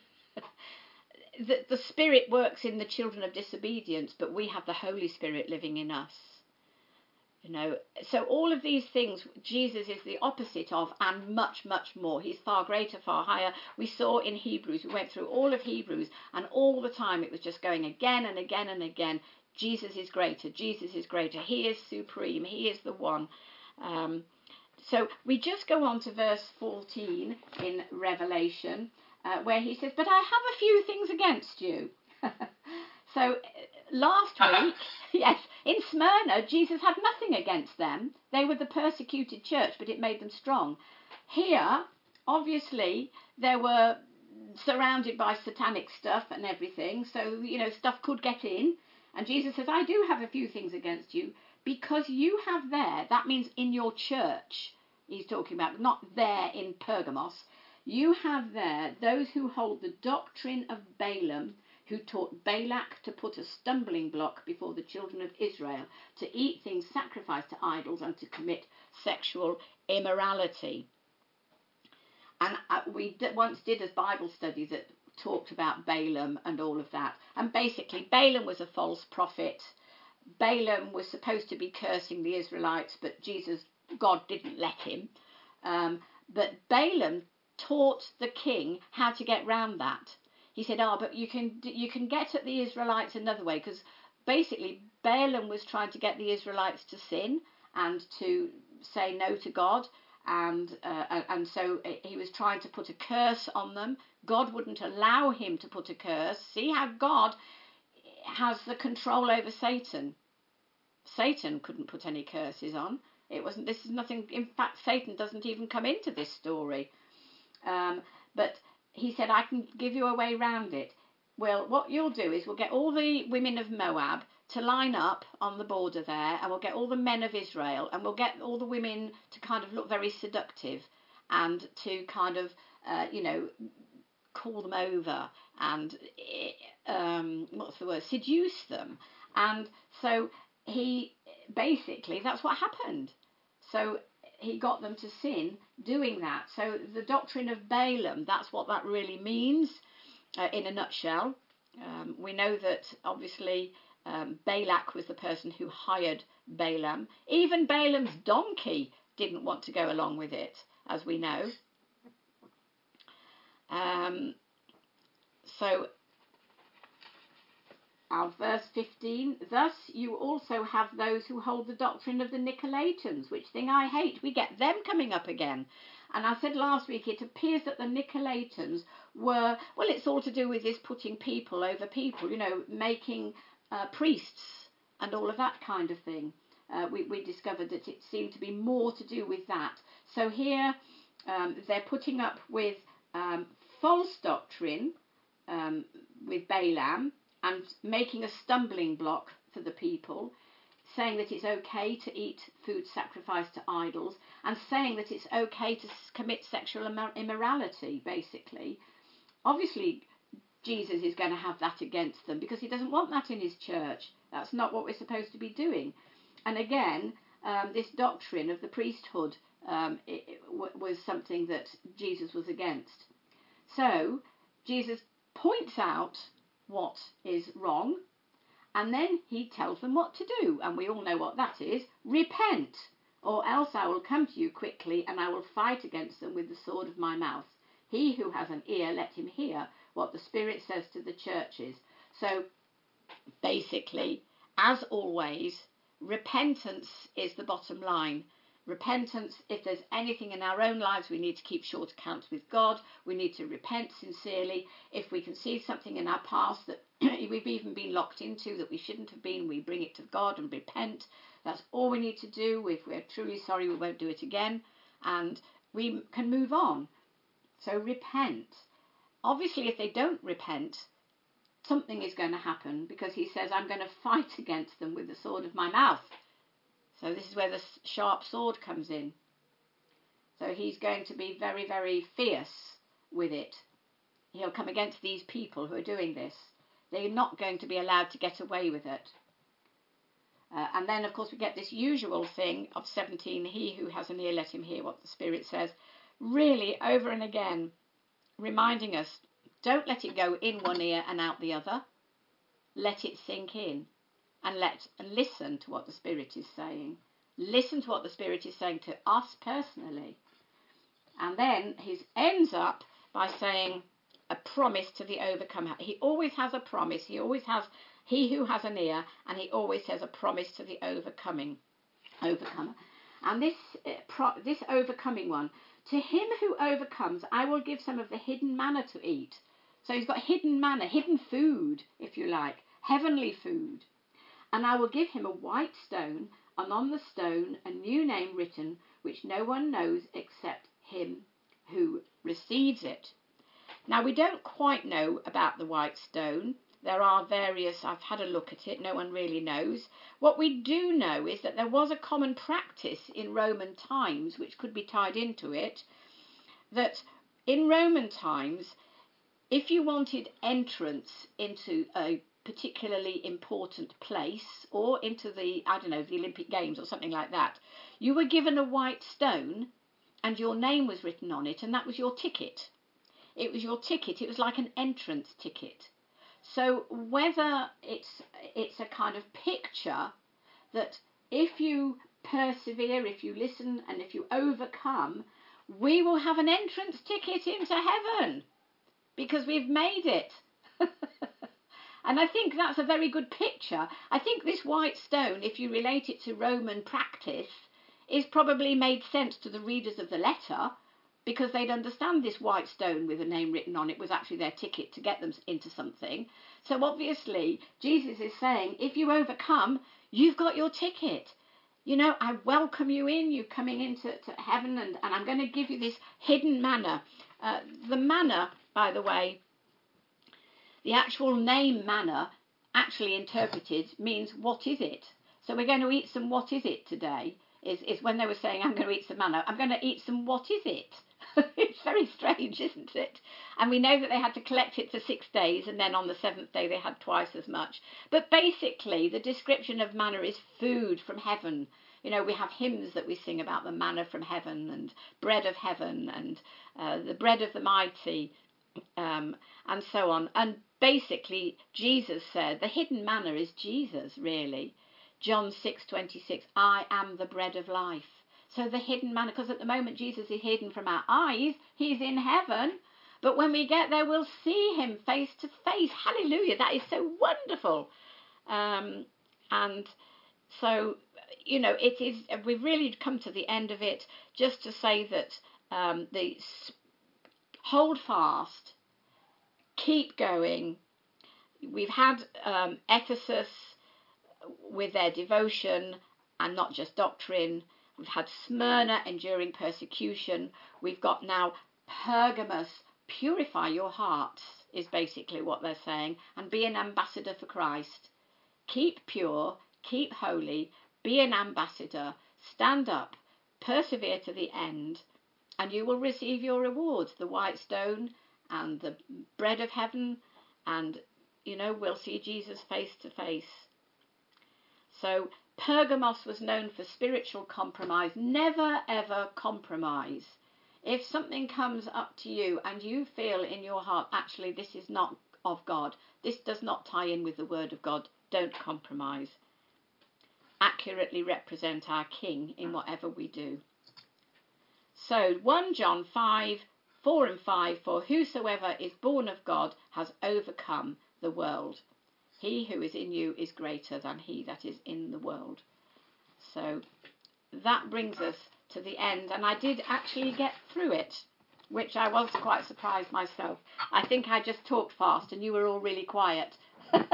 the, the Spirit works in the children of disobedience, but we have the Holy Spirit living in us. You know, so all of these things, Jesus is the opposite of, and much, much more. He's far greater, far higher. We saw in Hebrews, we went through all of Hebrews, and all the time it was just going again and again and again. Jesus is greater. Jesus is greater. He is supreme. He is the one. Um, So we just go on to verse fourteen in Revelation, uh, where he says, "But I have a few things against you." So uh, last week, yes, in Smyrna, Jesus had nothing against them. They were the persecuted church, but it made them strong. Here, obviously, they were surrounded by satanic stuff and everything, so, you know, stuff could get in. And Jesus says, "I do have a few things against you, because you have there," that means in your church, he's talking about, not there in Pergamos, "you have there those who hold the doctrine of Balaam, who taught Balak to put a stumbling block before the children of Israel, to eat things sacrificed to idols and to commit sexual immorality." And uh, we d- once did a Bible study that talked about Balaam and all of that. And basically, Balaam was a false prophet. Balaam was supposed to be cursing the Israelites, but Jesus, God didn't let him. Um, but Balaam taught the king how to get round that. He said, "Oh, but you can you can get at the Israelites another way," because basically Balaam was trying to get the Israelites to sin and to say no to God, and uh, and so he was trying to put a curse on them. God wouldn't allow him to put a curse. See how God has the control over Satan. Satan couldn't put any curses on. It wasn't. This is nothing. In fact, Satan doesn't even come into this story. Um, but he said, "I can give you a way round it." Well, what you'll do is we'll get all the women of Moab to line up on the border there, and we'll get all the men of Israel, and we'll get all the women to kind of look very seductive and to kind of, uh, you know, call them over and, um, what's the word, seduce them. And so he, basically, that's what happened. So he got them to sin doing that. So the doctrine of Balaam, that's what that really means uh, in a nutshell. Um, we know that, obviously, Um, Balak was the person who hired Balaam. Even Balaam's donkey didn't want to go along with it, as we know. Um, so, our verse fifteen, thus you also have those who hold the doctrine of the Nicolaitans, which thing I hate. We get them coming up again. And I said last week, it appears that the Nicolaitans were, well, it's all to do with this putting people over people, you know, making uh, priests and all of that kind of thing. Uh, we, we discovered that it seemed to be more to do with that. So here um, they're putting up with um, false doctrine um, with Balaam and making a stumbling block for the people, saying that it's okay to eat food sacrificed to idols, and saying that it's okay to commit sexual immorality, basically. Obviously, Jesus is going to have that against them because he doesn't want that in his church. That's not what we're supposed to be doing. And again, um, this doctrine of the priesthood um, it, it w- was something that Jesus was against. So, Jesus points out what is wrong, and then he tells them what to do. And we all know what that is. Repent, or else I will come to you quickly, and I will fight against them with the sword of my mouth. He who has an ear, let him hear what the Spirit says to the churches. So, basically, as always, repentance is the bottom line. Repentance, if there's anything in our own lives we need to keep short accounts with God, we need to repent sincerely. If we can see something in our past that we've even been locked into that we shouldn't have been, we bring it to God and repent. That's all we need to do. If we're truly sorry, we won't do it again, and we can move on. So repent. Obviously, if they don't repent, something is going to happen, because he says, I'm going to fight against them with the sword of my mouth. So this is where the sharp sword comes in. So he's going to be very, very fierce with it. He'll come against these people who are doing this. They're not going to be allowed to get away with it. Uh, and then, of course, we get this usual thing of seventeen, he who has an ear, let him hear what the Spirit says. Really, over and again, reminding us, don't let it go in one ear and out the other. Let it sink in. And let and listen to what the Spirit is saying. Listen to what the Spirit is saying to us personally. And then he ends up by saying a promise to the overcomer. He always has a promise. He always has, he who has an ear, and he always says a promise to the overcoming overcomer. And this uh, pro, this overcoming one, to him who overcomes, I will give some of the hidden manna to eat. So he's got hidden manna, hidden food, if you like, heavenly food. And I will give him a white stone, and on the stone a new name written, which no one knows except him who receives it. Now, we don't quite know about the white stone. There are various, I've had a look at it, no one really knows. What we do know is that there was a common practice in Roman times, which could be tied into it, that in Roman times, if you wanted entrance into a particularly important place, or into the, I don't know, the Olympic Games or something like that, you were given a white stone and your name was written on it, and that was your ticket. It was your ticket. It was like an entrance ticket. So whether it's it's a kind of picture that if you persevere, if you listen, and if you overcome, we will have an entrance ticket into heaven because we've made it. And I think that's a very good picture. I think this white stone, if you relate it to Roman practice, is probably made sense to the readers of the letter, because they'd understand this white stone with a name written on it was actually their ticket to get them into something. So obviously, Jesus is saying, if you overcome, you've got your ticket. You know, I welcome you in, you're coming into to heaven, and, and I'm going to give you this hidden manna. Uh, the manna, by the way, the actual name manna, actually interpreted, means what is it? So we're going to eat some what is it today, is, is when they were saying, I'm going to eat some manna, I'm going to eat some what is it? It's very strange, isn't it? And we know that they had to collect it for six days, and then on the seventh day they had twice as much. But basically, the description of manna is food from heaven. You know, we have hymns that we sing about the manna from heaven and bread of heaven and uh, the bread of the mighty. um, and so on. And basically, Jesus said the hidden manna is Jesus, really. John six twenty-six, I am the bread of life. So the hidden manna, because at the moment Jesus is hidden from our eyes, he's in heaven. But when we get there, we'll see him face to face. Hallelujah, that is so wonderful. Um, and so, you know, it is, we've really come to the end of it, just to say that um, the hold fast, keep going. We've had um, Ephesus with their devotion and not just doctrine. We've had Smyrna enduring persecution. We've got now Pergamos, purify your hearts, is basically what they're saying, and be an ambassador for Christ. Keep pure, keep holy, be an ambassador, stand up, persevere to the end, and you will receive your rewards, the white stone and the bread of heaven, and, you know, we'll see Jesus face to face. So Pergamos was known for spiritual compromise. Never, ever compromise. If something comes up to you and you feel in your heart, actually, this is not of God, this does not tie in with the word of God, don't compromise. Accurately represent our King in whatever we do. So First John five, four and five, for whosoever is born of God has overcome the world. He who is in you is greater than he that is in the world. So that brings us to the end, and I did actually get through it, which I was quite surprised myself. I think I just talked fast and you were all really quiet. so,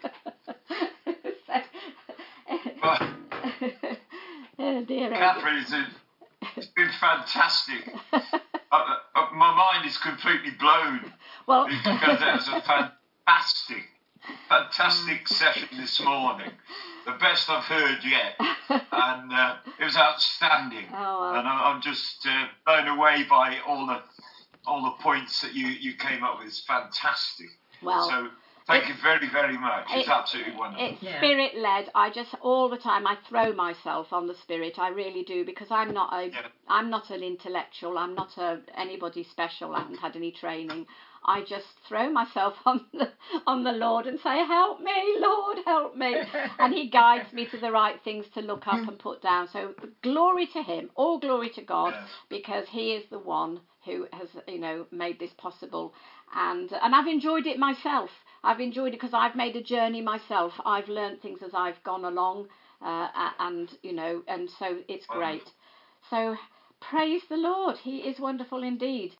Well,
oh dear,
Catherine, it's, a, it's been fantastic. uh, uh, my mind is completely blown
well,
because it was a fantastic, fantastic session this morning. The best I've heard yet, and uh, it was outstanding.
Oh, well.
And I, I'm just uh, blown away by all the all the points that you, you came up with. It's fantastic.
Well,
so thank you very, very much. It's
it,
absolutely wonderful.
It's
Yeah.
spirit led. I just all the time I throw myself on the spirit. I really do, because I'm not a
Yeah.
I'm not an intellectual. I'm not a anybody special. I haven't had any training. I just throw myself on the on the Lord and say, help me, Lord, help me. And he guides me to the right things to look up and put down. So glory to him, all glory to God,
Yes.
because he is the one who has, you know, made this possible. And and I've enjoyed it myself. I've enjoyed it because I've made a journey myself. I've learned things as I've gone along, uh, and, you know, and so it's great. So praise the Lord. He is wonderful indeed.